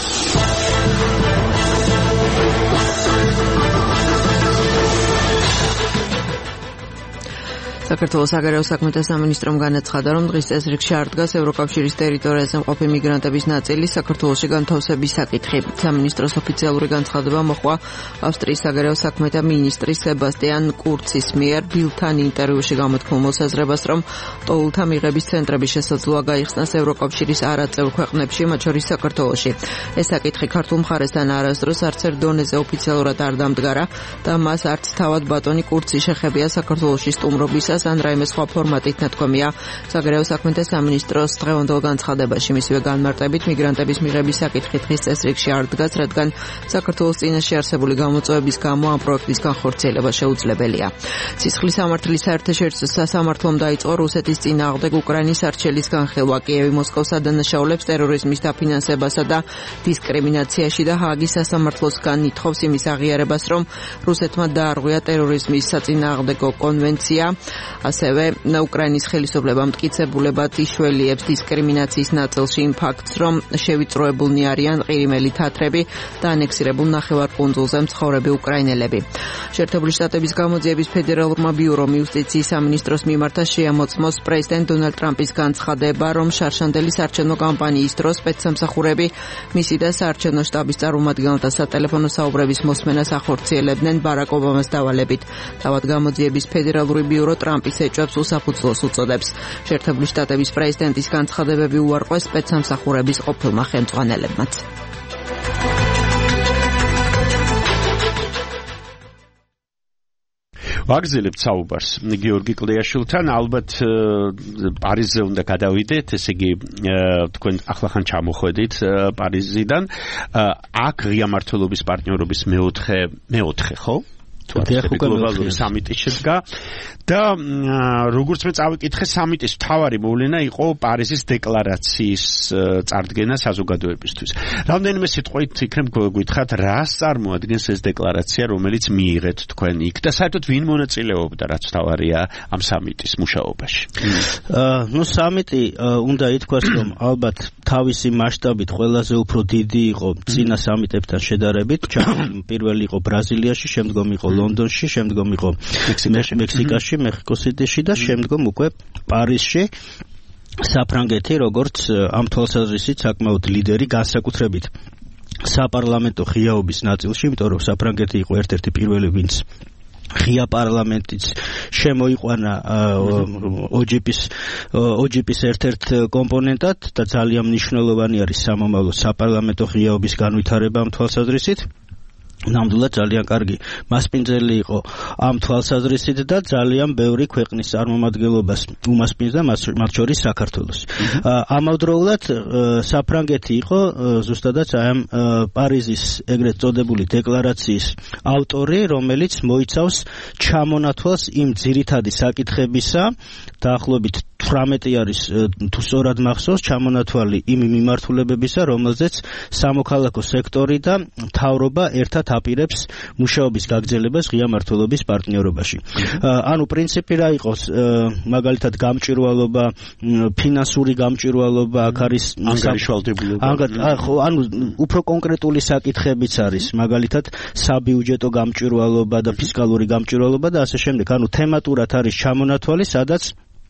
საქართველოს საგარეო საქმეთა სამინისტრომ განაცხადა, რომ დღის წესრიგში არ დგას ევროკავშირის ტერიტორიაზე მყოფი მიგრანტების ნაწილის საქართველოში განთავსების საკითხი. სამინისტროს ოფიციალური განცხადება მოხდა ავსტრიის საგარეო საქმეთა მინისტრის სებასტიან კურცის მიერ ბილთან ინტერვიუში გამოთქმულ მოსაზრებას, რომ ტოლთა მიღების ცენტრების შესაძლოა გაიხსნას ევროკავშირის არაწევრ ქვეყნებში, მათ შორის საქართველოში. ეს საკითხი ქართულ მხარესთან არასდროს არც ერთ დონეზე ოფიციალურად არ დამდგარა და მას არც თავად ბატონი კურცი შეხებია საქართველოში სტუმრობისა ან რაიმე სხვა ფორმატით ნათქვამია საგარეო საქმეთა სამინისტროს დღევანდელ განცხადებაში. მისივე განმარტებით მიგრანტების მიღების საკითხი დღის წესრიგში არ დგას, რადგან საქართველოს წინაშე არსებული გამოწვევების გამო ამ პროექტის განხორციელება შეუძლებელია. სისხლის სამართლის საერთაშორისო სასამართლომ დაიწყო რუსეთის წინააღმდეგ უკრაინის არჩელის განხილვა. კიევი მოსკოვს ადანაშაულებს ტერორიზმის დაფინანსებასა და დისკრიმინაციაში და ჰააგის სასამართლოსგან ითხოვს იმის აღიარებას, რომ რუსეთმა დაარღვია ტერორიზმის საწინააღმდეგო კონვენცია. ასევე უკრაინის ხელისუფლებამ მტკიცებულებად იშველიებს დისკრიმინაციის ნაწილში იმ ფაქტს, რომ შევიწროებულნი არიან ყირიმელი თათრები და ანექსირებულ ნახევარკუნძულზე მცხოვრები უკრაინელები. შეერთებული შტატების გამოძიების ფედერალურმა ბიურომ იუსტიციის სამინისტროს მიმართა შეამოწმოს პრეზიდენტ დონალდ ტრამპის განცხადება, რომ შარშანდელი საარჩევნო კამპანიის დროს სპეცსამსახურები მისი და საარჩევნო შტაბის წარმომადგენელთა სატელეფონო საუბრების მოსმენას ახორციელებდნენ ბარაკ ობამას დავალებით. თავად გამოძიების ფედერალური ბიურო ტრამპის ეჭვებს უსაფუძვლოს უწოდებს. შეერთებული შტატების პრეზიდენტის განცხადებები უარყვეს სპეცსამსახურების ყოფილმა ხელმძღვანელებმაც. ვაგრძელებთ საუბარს გიორგი კლეაშვილთან. ალბათ პარიზზე უნდა გადავიდეთ, ესე იგი თქვენ ახლახან ჩამოხვედით პარიზიდან. აქ ღია მმართველობის პარტნიორობის მეოთხე მეოთხე ხო? გლობალური სამიტი შედგა და როგორც მე წავიკითხე, სამიტის მთავარი მოვლენა იყო პარიზის დეკლარაციის წარდგენა საზოგადოებისთვის. რამდენიმე სიტყვით იქნებ გითხრათ, რას წარმოადგენს ეს დეკლარაცია, რომელიც მიიღეთ თქვენ იქ და საერთოდ ვინ მონაწილეობდა, რაც მთავარია ამ სამიტის მუშაობაში? ნუ სამიტი უნდა ითქვას, რომ ალბათ თავისი მასშტაბით ყველაზე უფრო დიდი იყო წინა სამიტებთან შედარებით. პირველი იყო ბრაზილიაში, შემდგომ იყო ლონდონში, შემდგომ იყო მექსიკაში, მეხიკო-სიტიში და შემდგომ უკვე პარიზში. საფრანგეთი როგორც ამ თვალსაზრისით საკმაოდ ლიდერი, განსაკუთრებით საპარლამენტო ღიაობის ნაწილში, იმიტომ რომ საფრანგეთი იყო ერთ-ერთი პირველი, ვინც ღია პარლამენტიც შემოიყვანა ოჯიპის ოჯიპის ერთ-ერთ კომპონენტად და ძალიან მნიშვნელოვანი არის სამომავლო საპარლამენტო ღიაობის განვითარება ამ თვალსაზრისით. ნამდვილად ძალიან კარგი მასპინძელი იყო ამ თვალსაზრისით და ძალიან ბევრი ქვეყნის წარმომადგენლობას უმასპინძლა, მათ შორის საქართველოს. ამავდროულად საფრანგეთი იყო ზუსტადაც ამ პარიზის ეგრეთ წოდებული დეკლარაციის ავტორი, რომელიც მოიცავს ჩამონათვალს იმ ძირითადი საკითხებისა, დაახლოებით თვრამეტი არის თუ სწორად მახსოვს ჩამონათვალი იმ მიმართულებებისა, რომელზეც სამოქალაქო სექტორი და მთავრობა ერთად აპირებს მუშაობის გაგრძელებას ღია მმართველობის პარტნიორობაში. ანუ პრინციპი რა იყოს, მაგალითად გამჭვირვალობა, ფინანსური გამჭვირვალობა, აქ არის ანგარიშვალდებულობა. ანუ უფრო კონკრეტული საკითხებიც არის, მაგალითად საბიუჯეტო გამჭვირვალობა და ფისკალური გამჭვირვალობა და ასე შემდეგ. ანუ თემატურად არის ჩამონათვალი, სადაც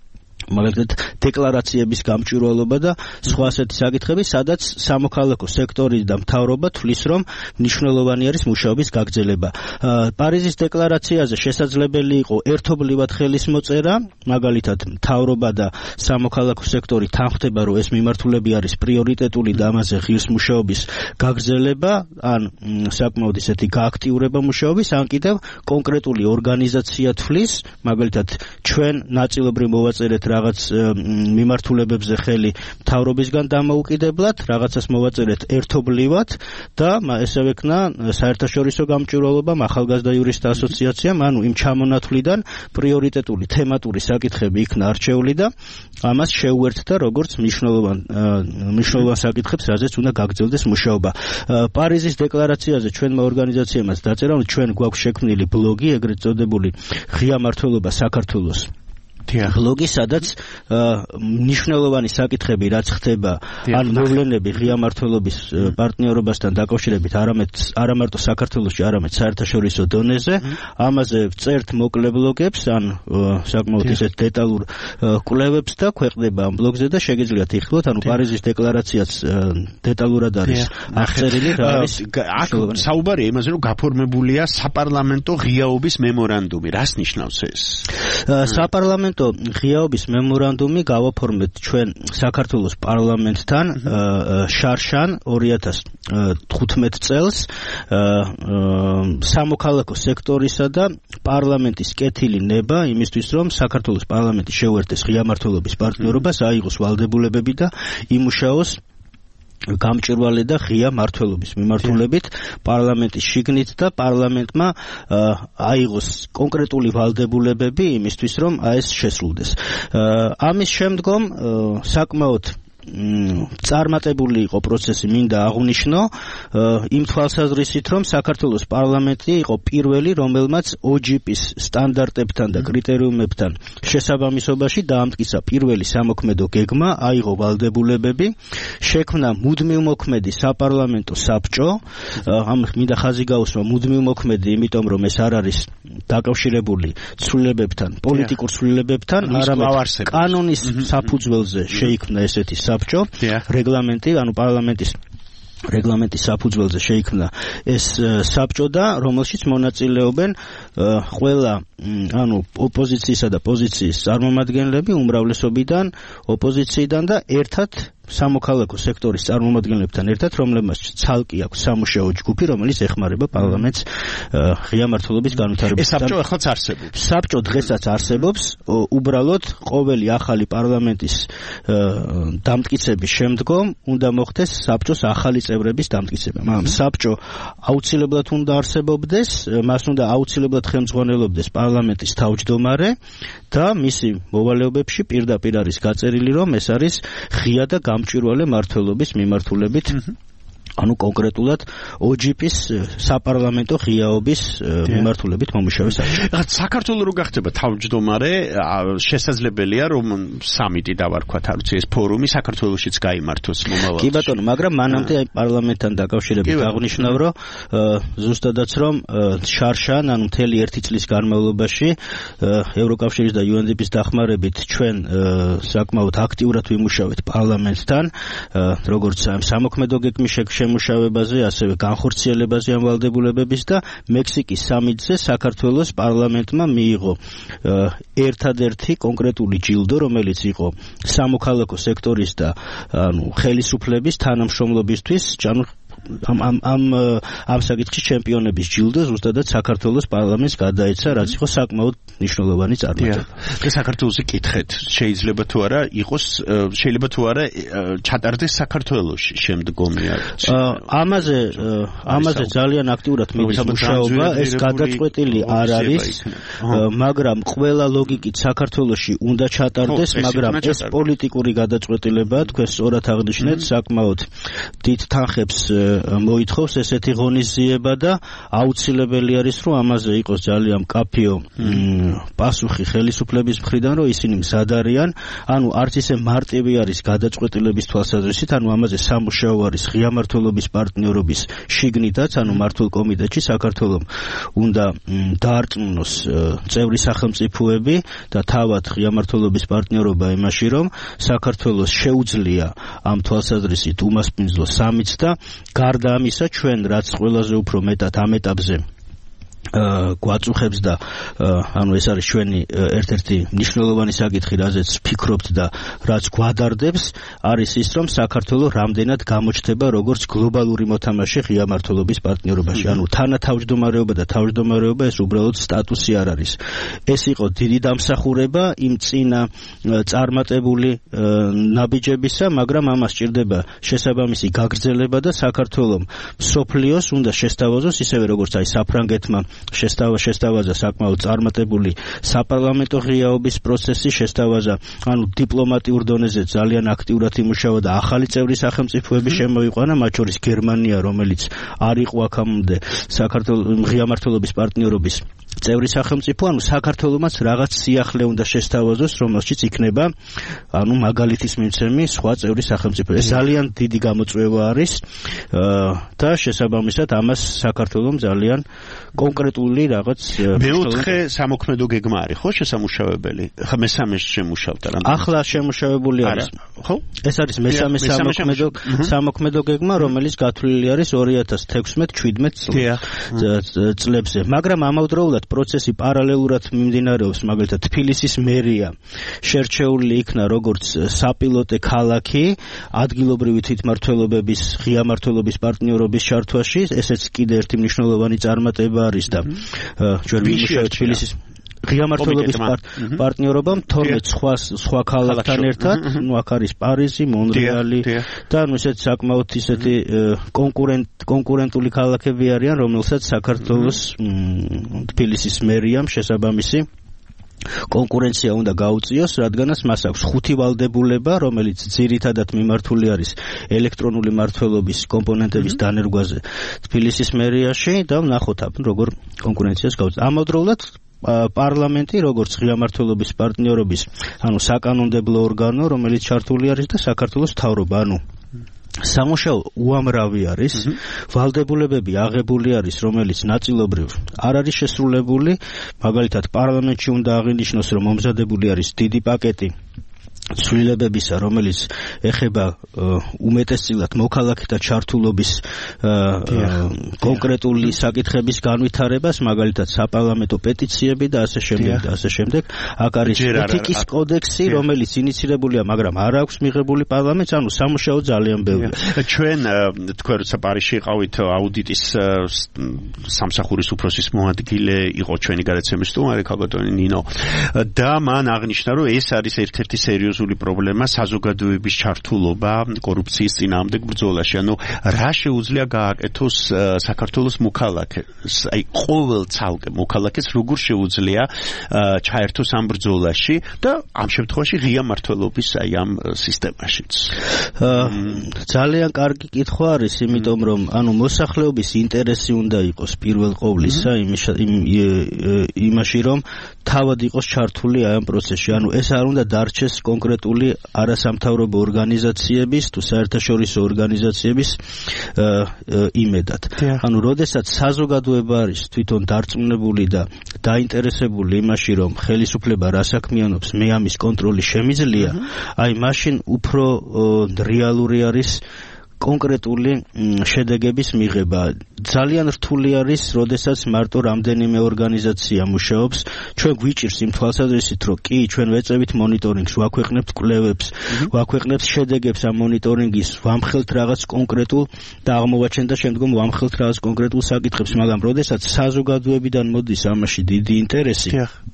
მაგალითად დეკლარაციების გამჭვირვალობა და სხვა ასეთი საკითხები, სადაც სამოქალაქო სექტორი და მთავრობა თვლის, რომ მნიშვნელოვანი არის მუშაობის გაგრძელება. პარიზის დეკლარაციაზე შესაძლებელი იყო ერთობლივად ხელის მოწერა, მაგალითად მთავრობა და სამოქალაქო სექტორი თანხდება, რომ ეს მიმართულები არის პრიორიტეტული და ამაზე ღირს მუშაობის გაგრძელება, ან საკმაოდ ისეთი გააქტიურება მუშაობის, ან კიდევ კონკრეტული ორგანიზაცია თვლის, მაგალითად ჩვენ ნაწილობრივ მოვაწერეთ რაღაც მიმართულებებზე ხელი მთავრობისგან დამოუკიდებლად, რაღაცას მოვაწერეთ ერთობლივად და ესე ვექნა საერთაშორისო გამჭვირვალობამ, ახალგაზრდა იურისტთა ასოციაციამ, ანუ იმ ჩამონათვლიდან პრიორიტეტული თემატური საკითხები იქნა არჩეული და ამას შეუერთდა როგორც მნიშვნელოვან მნიშვნელოვან საკითხებს, რაზეც უნდა გაგრძელდეს მუშაობა. პარიზის დეკლარაციაზე ჩვენმა ორგანიზაციამაც დაწერა, რომ ჩვენ გვაქვს შექმნილი ბლოგი, ეგრეთ წოდებული ღია მმართველობა საქართველოს ბლოგი, სადაც მნიშვნელოვანი საკითხები, რაც ხდება, ან მოვლენები ღია მმართველობის პარტნიორობასთან დაკავშირებით არამედ არამარტო საქართველოში, არამედ საერთაშორისო დონეზე, ამაზე წერთ მოკლე ბლოგებს, ან საკმაოდ ისეთ დეტალურ კვლევებს და ქვეყნდება ამ ბლოგზე და შეგიძლიათ იხილოთ, ანუ პარიზის დეკლარაციაც დეტალურად არის აღწერილი, რა არის აქ საუბარია იმაზე, რომ გაფორმებულია საპარლამენტო ღიაობის მემორანდუმი. რას ნიშნავს ეს? საპარლამენტო ღიაობის მემორანდუმი გავაფორმეთ ჩვენ საქართველოს პარლამენტთან შარშან ორი ათას თხუთმეტ წელს სამოქალაქო სექტორისა და პარლამენტის კეთილი ნება იმისთვის, რომ საქართველოს პარლამენტი შეუერთდეს ღია მმართველობის პარტნიორობას, აიღოს ვალდებულებები და იმუშაოს გამჭვირვალე და ღია მმართველობის მიმართულებით პარლამენტის შიგნით და პარლამენტმა აიღოს კონკრეტული ვალდებულებები იმისთვის, რომ ეს შესრულდეს. ამის შემდგომ საკმაოდ წარმატებული იყო პროცესი, მინდა აღვნიშნო, იმ თვალსაზრისით, რომ საქართველოს პარლამენტი იყო პირველი, რომელმაც ო ჯი პის სტანდარტებთან და კრიტერიუმებთან შესაბამისობაში დაამტკიცა პირველი სამოქმედო გეგმა, აიღო ვალდებულებები, შექმნა მუდმივმოქმედი საპარლამენტო საბჭო. ამ მინდა ხაზი გაუსვა მუდმივმოქმედი, იმიტომ რომ ეს არ არის დაკავშირებული ცვლილებებთან, პოლიტიკურ ცვლილებებთან, არამედ კანონის საფუძველზე შეიქმნა ესეთი საბჭო, რეგლამენტი, ანუ პარლამენტის რეგლამენტის საფუძველზე შეიქმნა ეს საბჭო და რომელშიც მონაწილეობენ ყველა, ანუ ოპოზიციისა და პოზიციის წარმომადგენლები უმრავლესობიდან, ოპოზიციიდან და ერთად სამოქალაქო სექტორის წარმომადგენლებთან ერთად, რომლებმაც ცალკე აქვს სამუშაო ჯგუფი, რომელიც ეხმარება პარლამენტს ღია მმართველობის განვითარებაში. ეს საბჭო ახალაც არსებობს. საბჭო დღესაც არსებობს, უბრალოდ ყოველი ახალი პარლამენტის დამტკიცების შემდგომ უნდა მოხდეს საბჭოს ახალი წევრების დამტკიცება. მაგრამ საბჭო აუცილებლად უნდა არსებობდეს, მას უნდა აუცილებლად ხელმძღვანელობდეს პარლამენტის თავმჯდომარე და მისი მოვალეობებში პირდაპირ არის გაწერილი, რომ ეს არის ღია და გამჭვირვალე მმართველობის მიმართულებით, ანუ კონკრეტულად ო ჯი პის საპარლამენტო ღიაობის მიმართულებით მომუშავე საბჭო. საქართველოს რო გახდება თავმჯდომარე, შესაძლებელია რომ სამიტი დავარქვათ, არ ვიცი, ეს ფორუმი საქართველოშიც გაიმართოს მომავალში. კი ბატონო, მაგრამ მანამდე აი პარლამენტთან დაკავშირებით აღნიშნავ, რომ ზუსტადაც რომ შარშან, ანუ მთელი ერთი წლის განმავლობაში ევროკავშირის და იუ ენ დი პის დახმარებით ჩვენ საკმაოდ აქტიურად ვიმუშავეთ პარლამენტთან, როგორც სამოქმედო გეგმის შემუშავებაზე, ასევე განხორციელებაზე ამ ვალდებულებების და მექსიკის სამიტზე საქართველოს პარლამენტმა მიიღო ერთადერთი კონკრეტული ჯილდო, რომელიც იყო სამოქალაქო სექტორის და ანუ ხელისუფლების თანამშრომლობისთვის, ანუ ამ ამ ამ ამ საკითხის ჩემპიონების ჯილდო ზუსტადად საქართველოს პარლამენტს გადაეცა, რაც იყო საკმაოდ მნიშვნელოვანი წარმატება. და საქართველოსი კითხეთ, შეიძლება თუ არა იყოს, შეიძლება თუ არა ჩატარდეს საქართველოში შემდგომი არის. ამაზე ამაზე ძალიან აქტიურად მიდის მუშაობა, ეს გადაწყვეტილი არ არის, მაგრამ ყველა ლოგიკით საქართველოში უნდა ჩატარდეს, მაგრამ ეს პოლიტიკური გადაწყვეტილებაა, თქვენ სწორად აღნიშნეთ, საკმაოდ დიდ თანხებს მოითხოვს ესეთი ღონისძიება და აუცილებელი არის რომ ამაზე იყოს ძალიან მკაფიო პასუხი ხელისუფლების მხრიდან რომ ისინი მზად არიან, ანუ არც ისე მარტივი არის გადაწყვეტილების თვალსაზრისით, ანუ ამაზე სამუშაო არის ღია მმართველობის პარტნიორობის შიგნითაც, ანუ მმართველ კომიტეტში საქართველოს უნდა დაარწმუნოს წევრი სახელმწიფოები და თავად ღია მმართველობის პარტნიორობა იმაში, რომ საქართველოს შეუძლია ამ თვალსაზრისით უმასპინძლოს სამიც და გარდა ამისა ჩვენ რაც ყველაზე უფრო მეტად ამ ეტაპზე გვაწუხებს და ანუ ეს არის ჩვენი ერთ-ერთი მნიშვნელოვანი საკითხი, რაზეც ვფიქრობთ და რაც გვადარდებს, არის ის, რომ საქართველოს რამდენად გამოჩნდება როგორც გლობალური მოთამაშე ღია მმართველობის პარტნიორობაში. ანუ თანათავმჯდომარეობა და თავმჯდომარეობა ეს უბრალოდ სტატუსი არ არის. ეს იყო დიდი დამსახურება იმ წინა წარმატებული ნაბიჯებისა, მაგრამ ამას სჭირდება შესაბამისი გაგრძელება და საქართველოს მსოფლიოს უნდა შესთავაზოს ისევე როგორც აი საფრანგეთმა შესთავაზა შესთავაზა საკმაოდ წარმატებული საპარლამენტო ღიაობის პროცესი, შესთავაზა ანუ დიპლომატიურ დონეზე ძალიან აქტიურად იმუშავა და ახალი წევრი სახელმწიფოები შემოიყვანა, მათ შორის გერმანია, რომელიც არ იყო აქამდე საქართველოს ღია მმართველობის პარტნიორობის წევრი სახელმწიფო, ანუ საქართველოსაც რაღაც სიახლე უნდა შესთავაზოს, რომელშიც იქნება ანუ მაგალითის მიმცემი სხვა წევრი სახელმწიფო. ეს ძალიან დიდი გამოწვევა არის და შესაბამისად ამას საქართველოს ძალიან კონკრეტული რაღაც მეოთხე სამოქმედო გეგმა არის ხო შესამუშავებელი? ხა მესამე შემუშავდა რა? ახლა შემუშავებული არის. ხო? ეს არის მესამე სამოქმედო სამოქმედო გეგმა, რომელიც გათვლილი არის ორი ათას თექვსმეტ შვიდმეტ წლებზე. მაგრამ ამავდროულად პროცესი პარალელურად მიმდინარეობს, მაგალითად თბილისის მერია შერჩეული იქნა როგორც საპილოტე ქალაქი ადგილობრივი თვითმმართველობების ღია მმართველობის პარტნიორობის ჩართვაში, ესეც კიდე ერთი მნიშვნელოვანი წარმატება არის და ჩვენ ვიმუშავებთ თბილისის ღია მმართველობის პარტნიორობა თორმეტ სხვა სხვა ქალაქთან ერთად, ну აქ არის პარიზი, მონრეალი და ну ესეთ საკმაოდ ისეთი კონკურენტული ქალაქები არიან, რომელსაც საქართველოს თბილისის მერიამ შესაბამისი კონკურენცია უნდა გაუწიოს, რადგანაც მას აქვს ხუთი ვალდებულება, რომელიც ძირითადად მიმართული არის ელექტრონული მმართველობის კომპონენტების დანერგვაზე თბილისის მერიაში და ვნახოთ როგორ კონკურენციას გაუწიოს. ამავდროულად პარლამენტი როგორც ღია მმართველობის პარტნიორობის, ანუ საკანონმდებლო ორგანო, რომელიც ჩართული არის და საქართველოს მთავრობა, ანუ სამუშაო უამრავი არის, ვალდებულებები აღებული არის, რომელიც ნაწილობრივ არ არის შესრულებული, მაგალითად პარლამენტში უნდა აღინიშნოს, რომ მომზადებული არის დიდი პაკეტი ცვლილებებისა, რომელიც ეხება უმეტესწილად მოქალაქეთა ჩართულობის კონკრეტული საკითხების განვითარებას, მაგალითად საპარლამენტო პეტიციები და ასე შემდეგ და ასე შემდეგ. აქ არის ეთიკის კოდექსი, რომელიც ინიცირებულია, მაგრამ არ აქვს მიღებული პარლამენტს, ანუ სამუშაო ძალიან ბევრია. ჩვენ თქვენ როცა პარიზში იყავით აუდიტის სამსახურის უფროსის მოადგილე იყო ჩვენი გადაცემის სტუმარი ქალბატონი ნინო და მან აღნიშნა, რომ ეს არის ერთ-ერთი სერიოზული პრობლემა საზოგადოების ჩართულობა კორუფციის წინააღმდეგ ბრძოლაში. ანუ რა შეუძლია გააკეთოს საქართველოს მოქალაქეს, აი ყოველ ცალკე მოქალაქეს როგორ შეუძლია ჩაერთოს ამ ბრძოლაში და ამ შემთხვევაში ღია მმართველობის აი ამ სისტემაშიც. ძალიან კარგი კითხვა არის, იმიტომ რომ ანუ მოსახლეობის ინტერესი უნდა იყოს პირველ ყოვლისა იმაში, რომ თავად იყოს ჩართული აი ამ პროცესში. ანუ ეს არ უნდა დარჩეს კონკრეტული არასამთავრობო ორგანიზაციების თუ საერთაშორისო ორგანიზაციების იმედად. ანუ როდესაც საზოგადოება არის თვითონ დარწმუნებული და დაინტერესებული იმაში, რომ ხელისუფლება რა საქმიანობს, მე ამის კონტროლი შემიძლია, აი მაშინ უფრო რეალური არის კონკრეტული შედეგების მიღება. ძალიან რთული არის, როდესაც მარტო რამდენიმე ორგანიზაცია მუშაობს. ჩვენ გვიჭირს იმ თვალსაზრისით, რომ კი, ჩვენ ვეწევით მონიტორინგს, ვაქვეყნებთ კვლევებს, ვაქვეყნებთ შედეგებს ამ მონიტორინგის, ვამხელთ რაღაც კონკრეტულ და აღმოვაჩენთ და შემდგომ ვამხელთ რაღაც კონკრეტულ საკითხებს, მაგრამ როდესაც საზოგადოებიდან მოდის ამაში დიდი ინტერესი,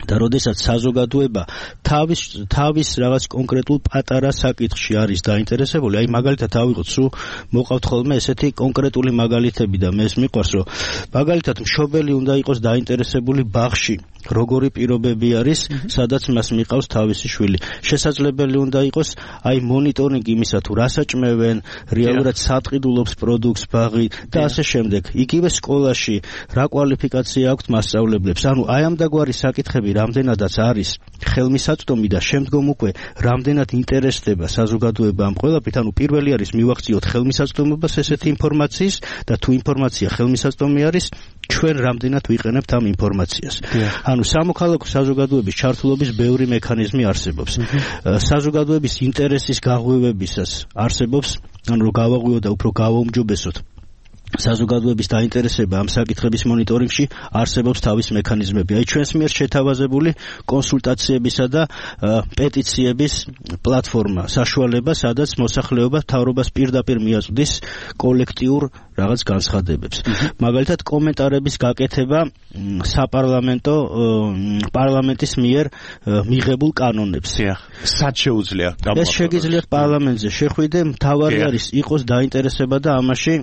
და როდესაც საზოგადოება თავის თავის რაღაც კონკრეტულ პატარა საკითხში არის დაინტერესებული, აი მაგალითად ავიღოთ, სულ მოყავთ ხოლმე ესეთი კონკრეტული მაგალითები და მე ეს მიყვარს, რომ მაგალითად მშობელი უნდა იყოს დაინტერესებული ბაღში, როგორი პირობები არის, სადაც მას მიყავს თავისი შვილი. შესაძლებელი უნდა იყოს აი მონიტორინგი იმისა, თუ რა საჭმევენ, რეალურად სატყიდულობს პროდუქტს ბაღი და ასე შემდეგ. იგივე სკოლაში რა კვალიფიკაცია აქვს მასწავლებლებს. ანუ აი ამ დაგვარი საკითხები რამდენადაც არის ხელმისაწვდომი და შემდგომ უკვე რამდენად ინტერესდება საზოგადოება ამ ყველაფრით, ანუ პირველი არის მივახციოთ ხელმისაწვდომობას ესეთი ინფორმაციის და თუ ინფორმაცია ხელმისაწვდომი არის, ჩვენ რამდენად ვიყენებთ ამ ინფორმაციას. ანუ სამოქალაქო საზოგადოების ჩართულობის ბევრი მექანიზმი არსებობს. საზოგადოების ინტერესის გაღვივებისას არსებობს, ანუ რომ გავაღვიოთ და უფრო გავაუმჯობესოთ საზოგადოების დაინტერესება ამ საკითხების მონიტორინგში არსებობს თავის მექანიზმები. აი ჩვენს მიერ შეთავაზებული კონსულტაციებისა და პეტიციების პლატფორმა, საშუალება, სადაც მოსახლეობა მთავრობას პირდაპირ მიაწვდის კოლექტიურ რაღაც განცხადებებს. მაგალითად, კომენტარების გაკეთება საპარლამენტო პარლამენტის მიერ მიღებულ კანონებს. სად შეუძლია? ეს შეგიძლიათ პარლამენტზე შეხვიდე, მთავარი არის იყოს დაინტერესება და ამაში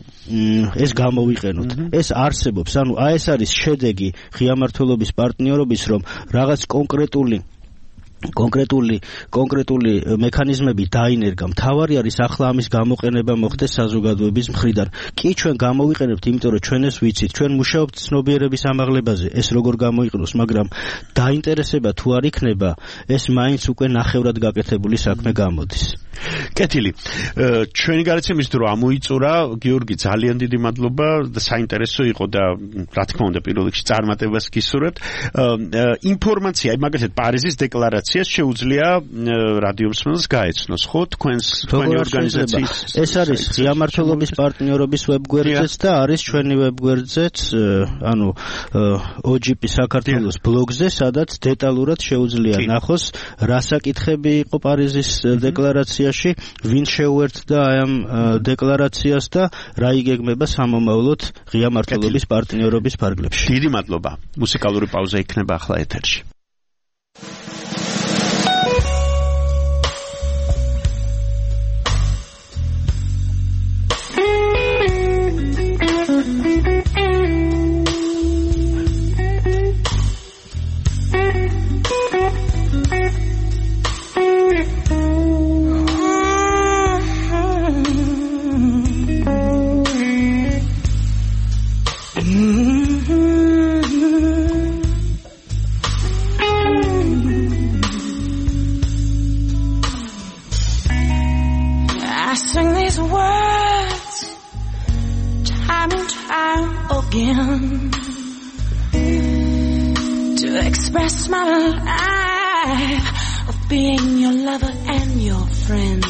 ეს გამოვიყენოთ. ეს არსებობს, ანუ აი ეს არის შედეგი ღია მმართველობის პარტნიორობის, რომ რაღაც კონკრეტული კონკრეტული კონკრეტული მექანიზმები დაინერგა. მთავარი არის ახლა ამის გამოყენება მოხდეს საზოგადოების მხრიდან. კი ჩვენ გამოვიყენებთ, იმიტომ რომ ჩვენ ეს ვიცით, ჩვენ მუშაობთ ცნობიერების ამაღლებაზე, ეს როგორ გამოიყენოს, მაგრამ დაინტერესება თუ არ იქნება, ეს მაინც უკვე ნახევრად გაკეთებული საქმე გამოდის. კეთილი. ჩვენი გარაცემის დრო ამოიწურა, გიორგი, ძალიან დიდი მადლობა და საინტერესო იყო და რა თქმა უნდა პირველ რიგში წარმატებას გისურვებთ. ინფორმაცია, აი მაგალითად პარიზის დეკლარაციას შეუძლია რადიო მსმენელს გაეცნოს, ხო? თქვენს თქვენი ორგანიზაციის ეს არის ღია მმართველობის პარტნიორობის ვებგვერდზეც და არის ჩვენი ვებგვერდზეც, ანუ ო ჯი პი საქართველოს ბლოგზე, სადაც დეტალურად შეუძლია ნახოს რა საკითხები იყო პარიზის დეკლარაციაში, ვინ შეუერთდა აი ამ დეკლარაციას და რა იგეგმება სამომავლოდ ღია მმართველობის პარტნიორობის ფარგლებში. დიდი მადლობა. მუსიკალური პაუზა იქნება ახლა ეთერში. To express my life of being your lover and your friend.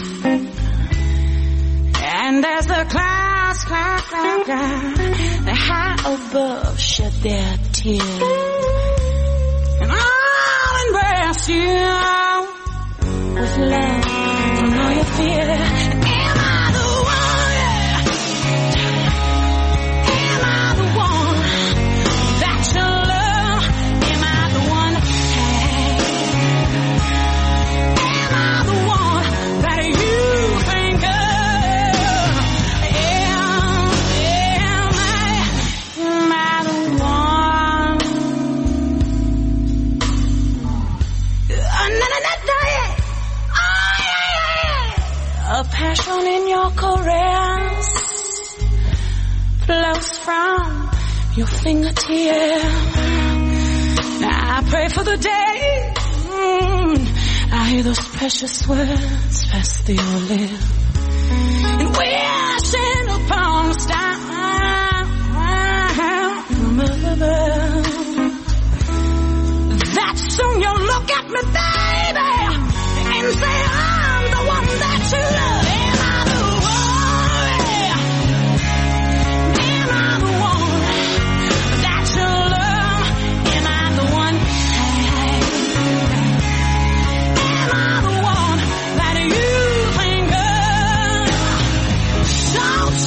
And as the clouds, cloud, cloud, cloud, the high above shed their tears, and I'll embrace you with love from all your fear. Passion in your caress flows from your fingertips. Now I pray for the day mm, I hear those precious words pass through your lips, and wishing upon a star from above. That soon you'll look at me, baby, and say I'm the one that you love. Don't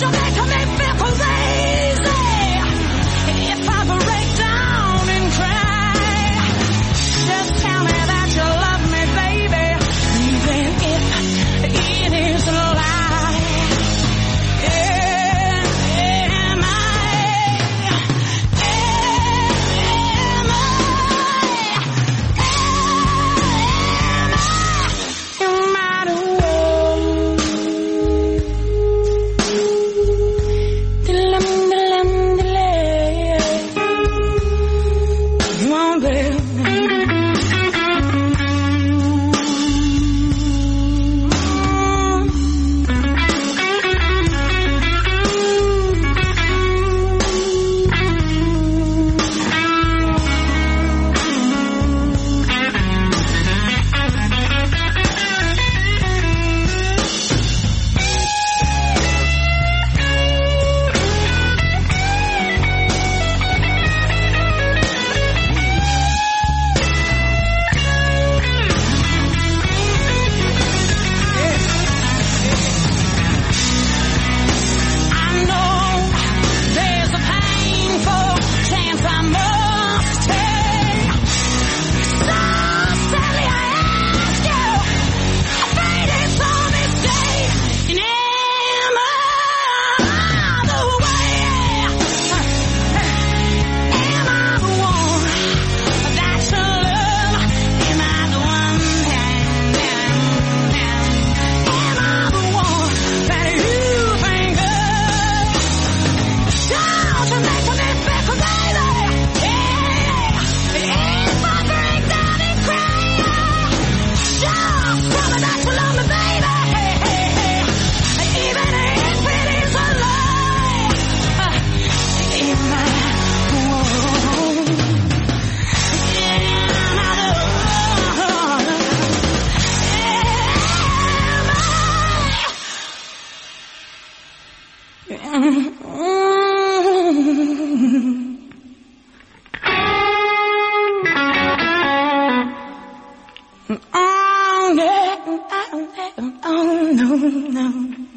no.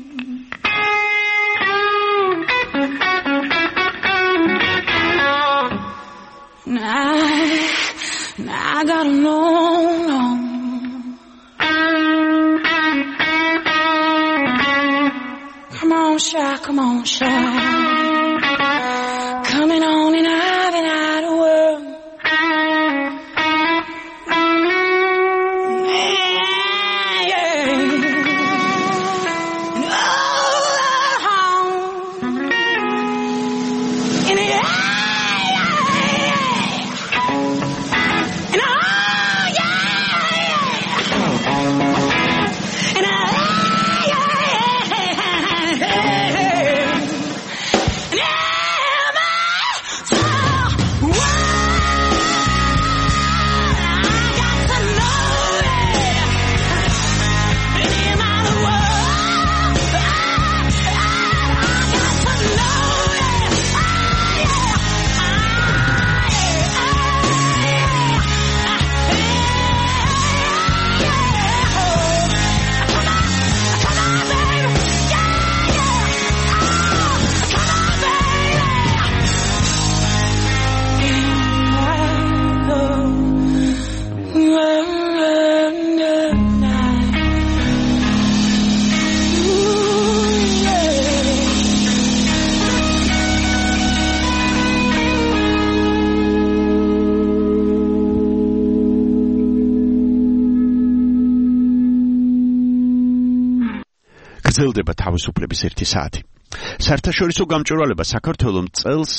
Now, now I got a long, long. Come on, shy, come on, shy. Coming on and I've been out of world. გრძელდება თავისუფლების ერთი საათი. საერთაშორისო გამჭვირვალება საქართველოს წელს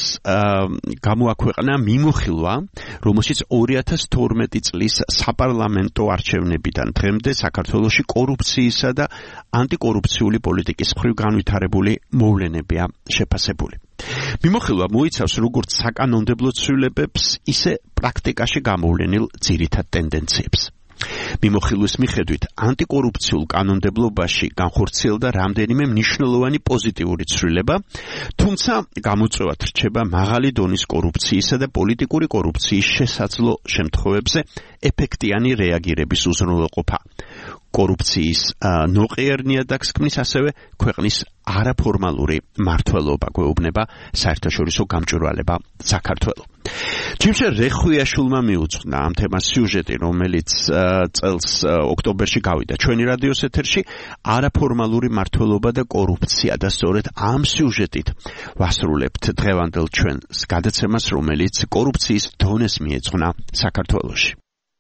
გამოაქვეყნა მიმოხილვა, რომელშიც ორი ათას თორმეტი წლის საპარლამენტო არჩევნებიდან დღემდე საქართველოში კორუფციისა და ანტიკორუფციული პოლიტიკის მხრივ განვითარებული მოვლენებია შეფასებული. მიმოხილვა მოიცავს როგორც საკანონმდებლო ცვლილებებს, ისე პრაქტიკაში გამოვლენილ ძირითად ტენდენციებს. მიმოხილვის მიხედვით ანტიკორუფციულ კანონმდებლობაში განხორციელდა რამდენიმე მნიშვნელოვანი პოზიტიური ცვლილება, თუმცა გამოწვევად რჩება მაღალი დონის კორუფციისა და პოლიტიკური კორუფციის შესაძლო შემთხვევებზე ეფექტიანი რეაგირების უზრუნველყოფა. კორუფციის ნოყიერ ნიადაგს ქმნის ასევე ქვეყნის არაფორმალური მმართველობა, გვეუბნება საერთაშორისო გამჭვირვალება საქართველო. ჯიმშე რეხვიაშვილმა მიუძღვნა ამ თემას სიუჟეტი, რომელიც წელს ოქტომბერში გავიდა ჩვენი რადიოს ეთერში, არაფორმალური მმართველობა და კორუფცია, და სწორედ ამ სიუჟეტით ვასრულებთ დღევანდელ ჩვენს გადაცემას, რომელიც კორუფციის დონეს მიეძღვნა საქართველოში.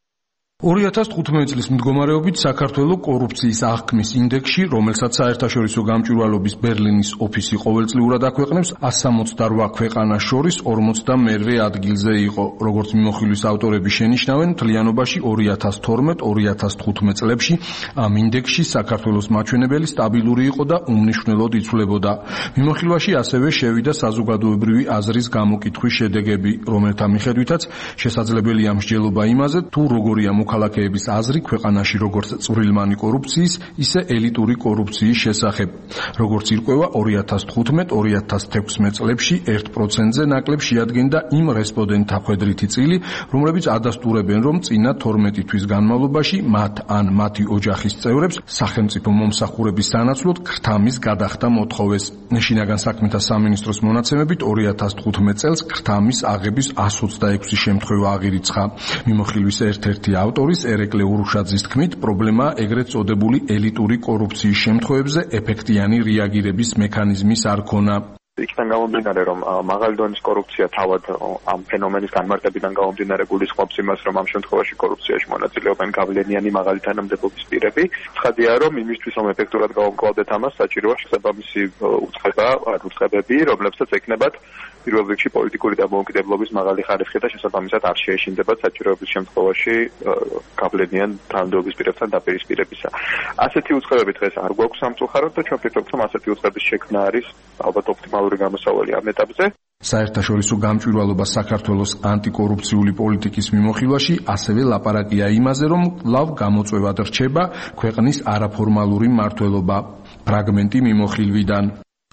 ორი ათას თხუთმეტი წლის მდგომარეობით საქართველოს კორუფციის აღქმის ინდექსში, რომელსაც საერთაშორისო გამჭვირვალობის ბერლინის ოფისი ყოველწლიურად აქვეყნებს, ასი სამოცდაოთხ ქვეყანას შორის ორმოცდამერვე ადგილზე იყო. როგორც მიმოხილვის ავტორები შენიშნავენ, მთლიანობაში ორი ათას თორმეტ ორი ათას თხუთმეტ წლებში ამ ინდექსში საქართველოს მაჩვენებელი სტაბილური იყო და უმნიშვნელოდ იცვლებოდა. მიმოხილვაში ასევე შევიდა საზოგადოებრივი აზრის გამოკითხვის შედეგები, რომელთა მიხედვითაც შესაძლებელია მსჯელობა იმაზე, თუ როგორია მოქალაქეების აზრი ქვეყანაში როგორც წვრილმანი კორუფციის, ისე ელიტური კორუფციის შესახებ. როგორც ირკვევა, ორი ათას თხუთმეტ ორი ათას თექვსმეტ წლებში ერთ პროცენტზე ნაკლებ შეადგენდა იმ რესპონდენტთა ხვედრითი წილი, რომლებიც ადასტურებენ, რომ წინა თორმეტი თვის განმავლობაში მათ ან მათი ოჯახის წევრებს სახელმწიფო მომსახურების სანაცვლოდ ქრთამის გადახდა მოთხოვეს. შინაგან საქმეთა სამინისტროს მონაცემებით ორი ათას თხუთმეტ წელს ქრთამის აღების ასი ოცდაექვსი შემთხვევა აღირიცხა. მიმოხილვის ერთ-ერთი ავტორის ერეკლე ურუშაძის თქმით, პრობლემაა ეგრეთ წოდებული ელიტური კორუფციის შემთხვევებზე ეფექტიანი რეაგირების მექანიზმის არ ქონა. იქიდან გამომდინარე, რომ მაღალი დონის კორუფცია თავად ამ ფენომენის განმარტებიდან გამომდინარე გულისხმობს იმას, რომ ამ შემთხვევაში კორუფციაში მონაწილეობენ გავლენიანი მაღალი თანამდებობის პირები. ცხადია, რომ იმისთვის, რომ ეფექტურად გავამკლავდეთ ამას, საჭიროა შესაბამისი უწყება, ან უწყებები, რომლებსაც ეკნებათ პირველ რიგში პოლიტიკური დამოუკიდებლობის მაღალი ხარისხი და შესაბამისად არ შეეშინდებათ საჭიროების შემთხვევაში გავლენიან თანამდებობის პირებთან დაპირისპირებისა. ასეთი უწყებები დღეს არ გვაქვს სამწუხაროდ და ჩვენ ვფიქრობთ, რომ ასეთი უწყების შექმნა არის ალბათ ოპტიმალური გამოსავალი ამ ეტაპზე. საერთაშორისო გამჭვირვალობა საქართველოს ანტიკორუფციული პოლიტიკის მიმოხილვაში ასევე ლაპარაკია იმაზე, რომ კვლავ გამოწვევად რჩება ქვეყნის არაფორმალური მმართველობა. ფრაგმენტი მიმოხილვიდან.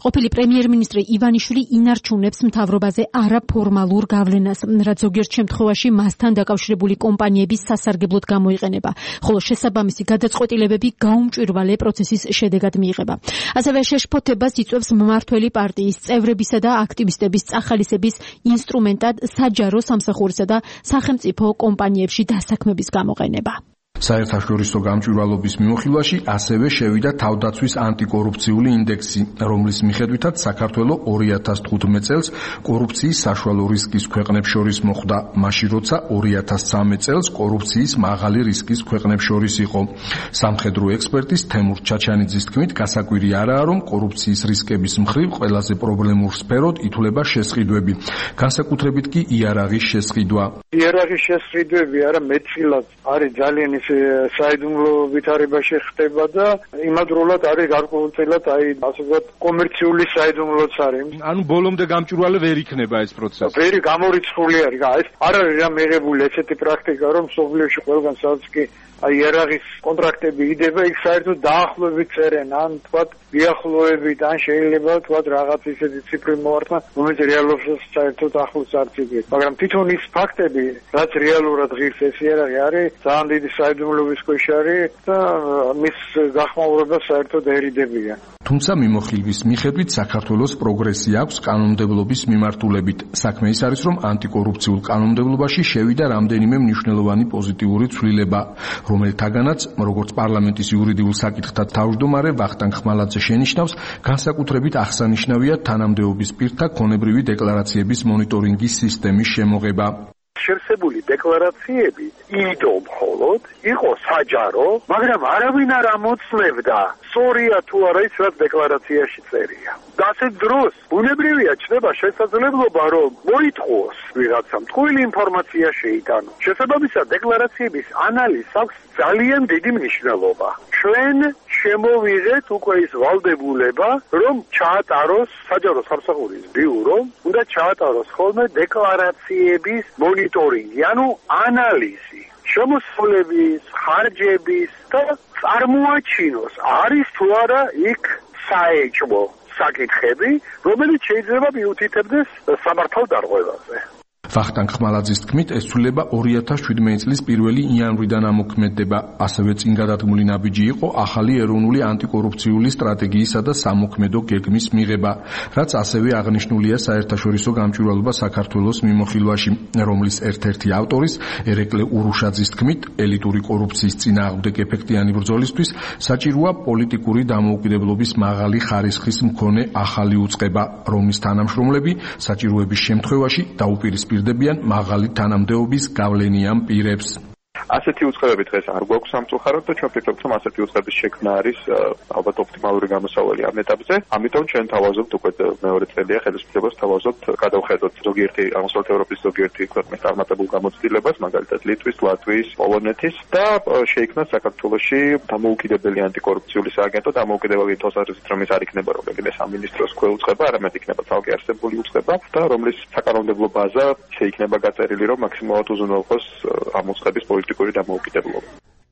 ყოფილი პრემიერ-მინისტრი ივანიშვილი ინარჩუნებს მთავრობაზე არაფორმალურ გავლენას, რაც ზოგიერთ შემთხვევაში მასთან დაკავშირებული კომპანიების სასარგებლოდ გამოიყენება, ხოლო შესაბამისი გადაწყვეტილებები გაუმჭვირვალე პროცესის შედეგად მიიღება. ასევე შეშფოთებას იწვევს მმართველი პარტიის წევრებისა და აქტივისტების წახალისების ინსტრუმენტად საჯარო სამსახურისა და სახელმწიფო კომპანიებში დასაქმების გამოყენება. საერთაშორისო გამჭვირვალობის მიმოხილვაში ასევე შევიდა თავდაცვის ანტიკორუფციული ინდექსი, რომლის მიხედვითაც საქართველო ორი ათას თხუთმეტ წელს კორუფციის საშუალო რისკის ქვეყნებს შორის მოხვდა, მაშინ როცა ორი ათას ცხრამეტ წელს კორუფციის მაღალი რისკის ქვეყნებს შორის იყო. სამხედრო ექსპერტის თემურ ჩაჩანიძის თქმით, გასაკვირი არაა, რომ კორუფციის რისკების მხრივ ყველაზე პრობლემურ სფეროდ ითვლება შესყიდვები, განსაკუთრებით კი იარაღის შესყიდვა. იარაღის შესყიდვები არა მეტწილად არის ძალიან საიდუმლო ვითარებაში ხდება და იმადროულად არის გარკვეულწილად აი ასე ვთქვათ კომერციული საიდუმლოც არის. ანუ ბოლომდე გამჭვირვალე ვერ იქნება ეს პროცესი. ვერ გამორიცხული არის. ეს არ არის რა მიღებული ესეთი პრაქტიკა, რომ სოფლიოში ყველგან სადაც კი აი იარაღის კონტრაქტები იდება, იქ საერთოდ დაახლოებით წერენ, ან თქვათ მიახლოებით, ან შეიძლება თქვათ რაღაც ისეთი ციფრი მოართვა, რომელიც რეალობაშიც საერთოდ ახლოს არ დგება. მაგრამ თვითონ ის ფაქტები, რაც რეალურად ღირს ეს იარაღი არის, ძალიან დიდი საიდუმლოების ქვეშ არის და მის გახმაურება საერთოდ ერიდებიან. თუმცა მიმოხილვის მიხედვით საქართველოს პროგრესი აქვს კანონმდებლობის მიმართულებით. საქმე ის არის, რომ ანტიკორუფციულ კანონმდებლობაში შევიდა რამდენიმე მნიშვნელოვანი პოზიტიური ცვლილება, რომელთაგანაც, როგორც პარლამენტის იურიდიულ საკითხთა თავმჯდომარე ვახტანგ ხმალაძე შენიშნავს, განსაკუთრებით აღსანიშნავია თანამდებობის პირთა ქონებრივი დეკლარაციების მონიტორინგის სისტემის შემოღება. შევსებული დეკლარაციები იდო მხოლოდ იყო საჯარო, მაგრამ არავინ არ ამოწმებდა სწორია თუ არა ის რაც დეკლარაციაში წერია. და ასეთ დროს ბუნებრივია ჩნდება შესაძლებლობა რომ მოითხოვოს ვიღაცამ თქვილი ინფორმაცია შეიტანო. შესაბამისად დეკლარაციების ანალიზს აქვს ძალიან დიდი მნიშვნელობა. ჩვენ შემოვიღეთ უკვე ის ვალდებულება, რომ ჩაატაროს საჯარო სამსახურის ბიურო, უნდა ჩაატაროს ხოლმე დეკლარაციების მონიტორინგი, ანუ ანალიზი, შემოსავლების, ხარჯების და წარმოაჩინოს, არის თუ არა იქ საეჭვო საკითხები, რომელიც შეიძლება მიუთითებდეს სამართალ დარღვევაზე. ვახტანგ ხმალაძის თქმით, ეს ცვლილება ორი ათას შვიდმეტი წლის პირველი იანვრიდან ამოქმედება. ასევე წინ გადადგმული ნაბიჯი იყო ახალი ეროვნული ანტიკორუფციული სტრატეგიისა და სამოქმედო გეგმის მიღება, რაც ასევე აღნიშნულია საერთაშორისო გამჭვირვალობა საქართველოს მიმოხილვაში, რომლის ერთ-ერთი ავტორის ერეკლე ურუშაძის თქმით, ელიტური კორუფციის წინააღმდეგ ეფექტიანი ბრძოლისთვის საჭიროა პოლიტიკური დამოუკიდებლობის მაღალი ხარისხის მქონე ახალი უწყება, რომლის თანამშრომლები საჭიროების შემთხვევაში დაუპირისპირდებიან მაღალი თანამდებობის გავლენიან პირებს. ასეთი უწყებები დღეს არ გვაქვს სამწუხაროდ და ჩვენ ვფიქრობთ, რომ ასეთი უწყების შექმნა არის ალბათ ოპტიმალური გამოსავალი ამ ეტაპზე. ამიტომ ჩვენ თავაზობთ უკვე მეორე წელია ხელისუფლებას თავაზობთ გადავხედოთ ზოგიერთი აღმოსავლეთ ევროპის ზოგიერთი ქვეყნის წარმატებულ გამოცდილებას, მაგალითად ლიტვის, ლატვიის, პოლონეთის და შეიქმნას საქართველოში დამოუკიდებელი ანტიკორუფციული სააგენტო, დამოუკიდებელი თვალსაზრისით, რომ ეს არ იქნება რომელიმე სამინისტროს ქვეუწყება, არამედ იქნება ცალკე არსებული უწყება და რომლის საკანონმდებლო ბაზა შეიქმნება გაწერილი, რომ მაქსიმალურად უზრუნველყოს ამ უწყების პოლიტიკური დამოუკიდებლობა.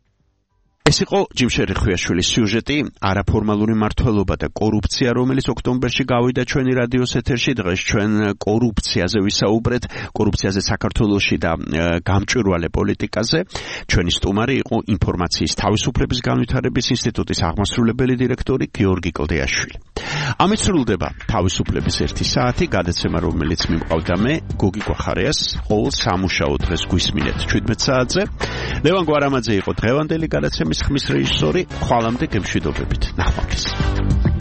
ეს იყო ჯიმშერი ხვიაშვილის სიუჟეტი არაფორმალური მმართველობა და კორუფცია, რომელიც ოქტომბერში გავიდა ჩვენი რადიოს ეთერში. დღეს ჩვენ კორუფციაზე ვისაუბრეთ, კორუფციაზე საქართველოში და გამჭვირვალე პოლიტიკაზე. ჩვენი სტუმარი იყო ინფორმაციის თავისუფლების განვითარების ინსტიტუტის აღმასრულებელი დირექტორი გიორგი კლდეაშვილი. ამით სრულდება თავისუფლების ერთი საათი, გადაცემა რომელიც მიმყავდა მე, გოგი გვახარიას, ყოველ სამუშაო დღეს გვისმინეთ შვიდმეტ საათზე. ლევან გვარამაძე იყო დღევანდელი გადაცემის ხმის რეჟისორი. ხვალამდე გემშვიდობებით. ნახვამდის.